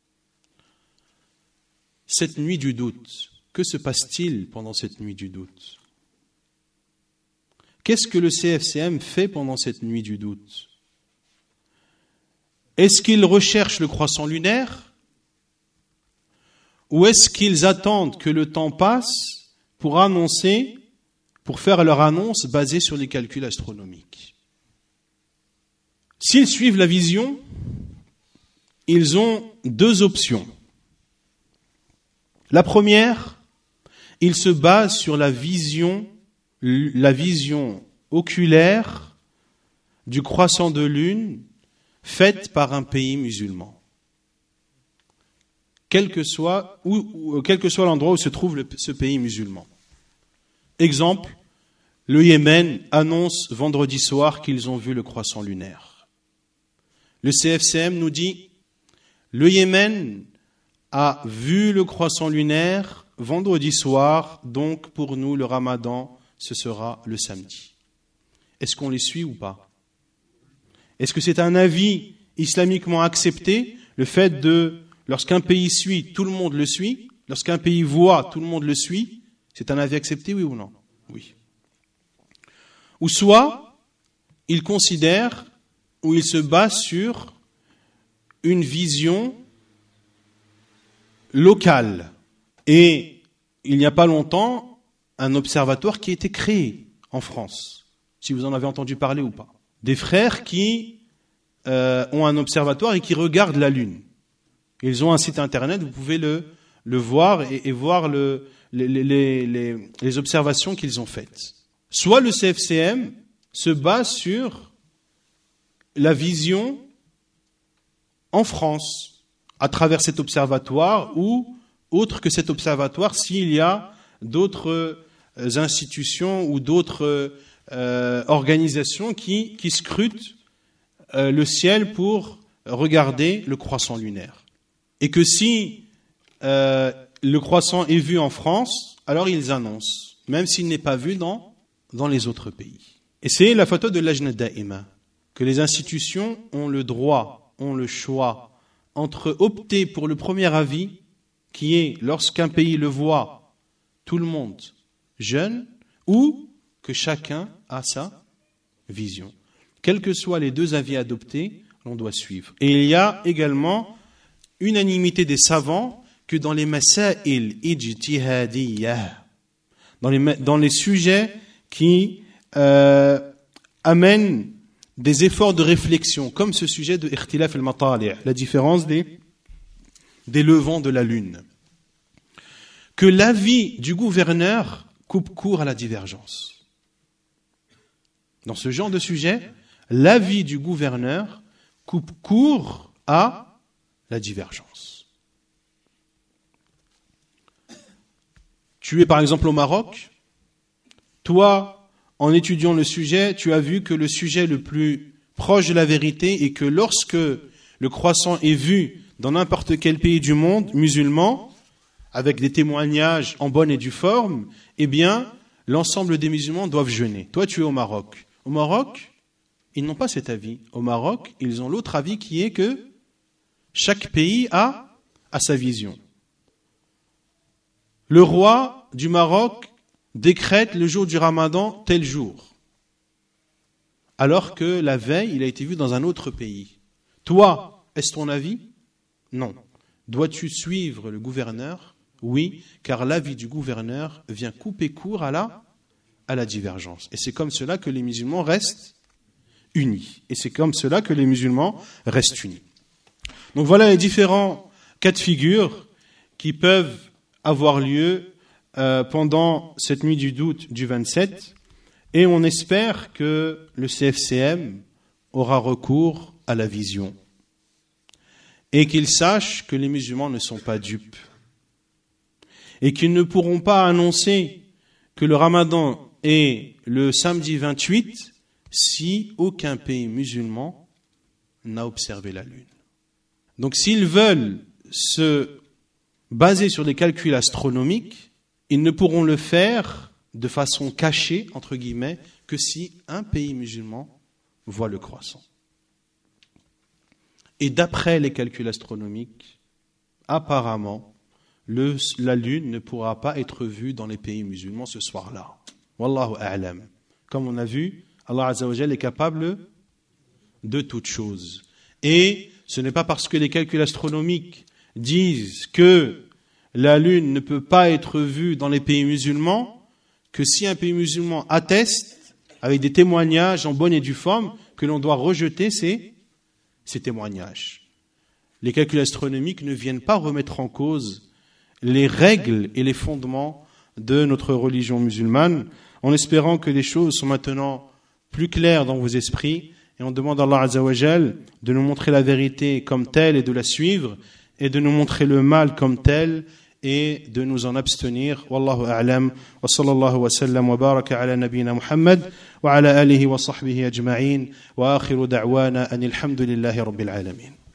Cette nuit du doute, que se passe-t-il pendant cette nuit du doute? Qu'est-ce que le C F C M fait pendant cette nuit du doute? Est-ce qu'ils recherchent le croissant lunaire? Ou est-ce qu'ils attendent que le temps passe pour annoncer, pour faire leur annonce basée sur les calculs astronomiques? S'ils suivent la vision, ils ont deux options. La première, ils se basent sur la vision, la vision oculaire du croissant de lune faite par un pays musulman, quel que soit, où, où, quel que soit l'endroit où se trouve le, ce pays musulman. Exemple, le Yémen annonce vendredi soir qu'ils ont vu le croissant lunaire. Le C F C M nous dit, le Yémen a vu le croissant lunaire vendredi soir, donc pour nous le Ramadan, ce sera le samedi. Est-ce qu'on les suit ou pas? Est-ce que c'est un avis islamiquement accepté, le fait de, lorsqu'un pays suit, tout le monde le suit, lorsqu'un pays voit, tout le monde le suit, c'est un avis accepté, oui ou non? Oui. Ou soit, ils considèrent, ou ils se basent sur une vision locale. Et il n'y a pas longtemps, un observatoire qui a été créé en France, si vous en avez entendu parler ou pas. Des frères qui euh, ont un observatoire et qui regardent la Lune. Ils ont un site internet, vous pouvez le, le voir et, et voir le, les, les, les, les observations qu'ils ont faites. Soit le C F C M se base sur la vision en France, à travers cet observatoire, ou autre que cet observatoire, s'il y a d'autres institutions ou d'autres euh, organisations qui, qui scrutent euh, le ciel pour regarder le croissant lunaire. Et que si euh, le croissant est vu en France, alors ils annoncent. même s'il n'est pas vu dans, dans les autres pays. Et c'est la fatwa de Lajna Da'ima, que les institutions ont le droit, ont le choix entre opter pour le premier avis, qui est lorsqu'un pays le voit, tout le monde jeûne, ou que chacun a sa vision. Quels que soient les deux avis adoptés, on doit suivre. Et il y a également unanimité des savants que dans les masail ijtihadiyah, dans les, dans les sujets qui euh, amènent des efforts de réflexion, comme ce sujet de ikhtilaf al-matali', la différence des, des levants de la lune, que l'avis du gouverneur coupe court à la divergence. Dans ce genre de sujet, l'avis du gouverneur coupe court à la divergence. Tu es par exemple au Maroc, toi, en étudiant le sujet, tu as vu que le sujet le plus proche de la vérité est que lorsque le croissant est vu dans n'importe quel pays du monde musulman, avec des témoignages en bonne et due forme, eh bien, l'ensemble des musulmans doivent jeûner. Toi, tu es au Maroc. Au Maroc, ils n'ont pas cet avis. Au Maroc, ils ont l'autre avis qui est que chaque pays a, a sa vision. Le roi du Maroc décrète le jour du Ramadan tel jour, alors que la veille, il a été vu dans un autre pays. Toi, est-ce ton avis? Non. Dois-tu suivre le gouverneur? Oui, car l'avis du gouverneur vient couper court à la, à la divergence. Et c'est comme cela que les musulmans restent unis. Et c'est comme cela que les musulmans restent unis. Donc voilà les différents cas de figure qui peuvent avoir lieu euh, pendant cette nuit du doute du vingt-sept. Et on espère que le C F C M aura recours à la vision. Et qu'il sache que les musulmans ne sont pas dupes. Et qu'ils ne pourront pas annoncer que le Ramadan est le samedi vingt-huit si aucun pays musulman n'a observé la lune. Donc s'ils veulent se baser sur des calculs astronomiques, ils ne pourront le faire de façon cachée, entre guillemets, que si un pays musulman voit le croissant. Et d'après les calculs astronomiques, apparemment, le, la lune ne pourra pas être vue dans les pays musulmans ce soir-là. Wallahu a'lam. Comme on a vu, Allah Azza wa Jalla est capable de toutes choses. Et ce n'est pas parce que les calculs astronomiques disent que la lune ne peut pas être vue dans les pays musulmans que si un pays musulman atteste avec des témoignages en bonne et due forme que l'on doit rejeter ces, ces témoignages. Les calculs astronomiques ne viennent pas remettre en cause les règles et les fondements de notre religion musulmane, en espérant que les choses sont maintenant plus claires dans vos esprits, et on demande à Allah Azza wa Jal de nous montrer la vérité comme telle et de la suivre, et de nous montrer le mal comme tel et de nous en abstenir. Wallahu a'lam, wa sallallahu wa sallam wa baraka ala nabiyyina Muhammad wa ala alihi wa sahbihi ajma'in wa akhiru da'wana anil hamdulillahi rabbil alamin.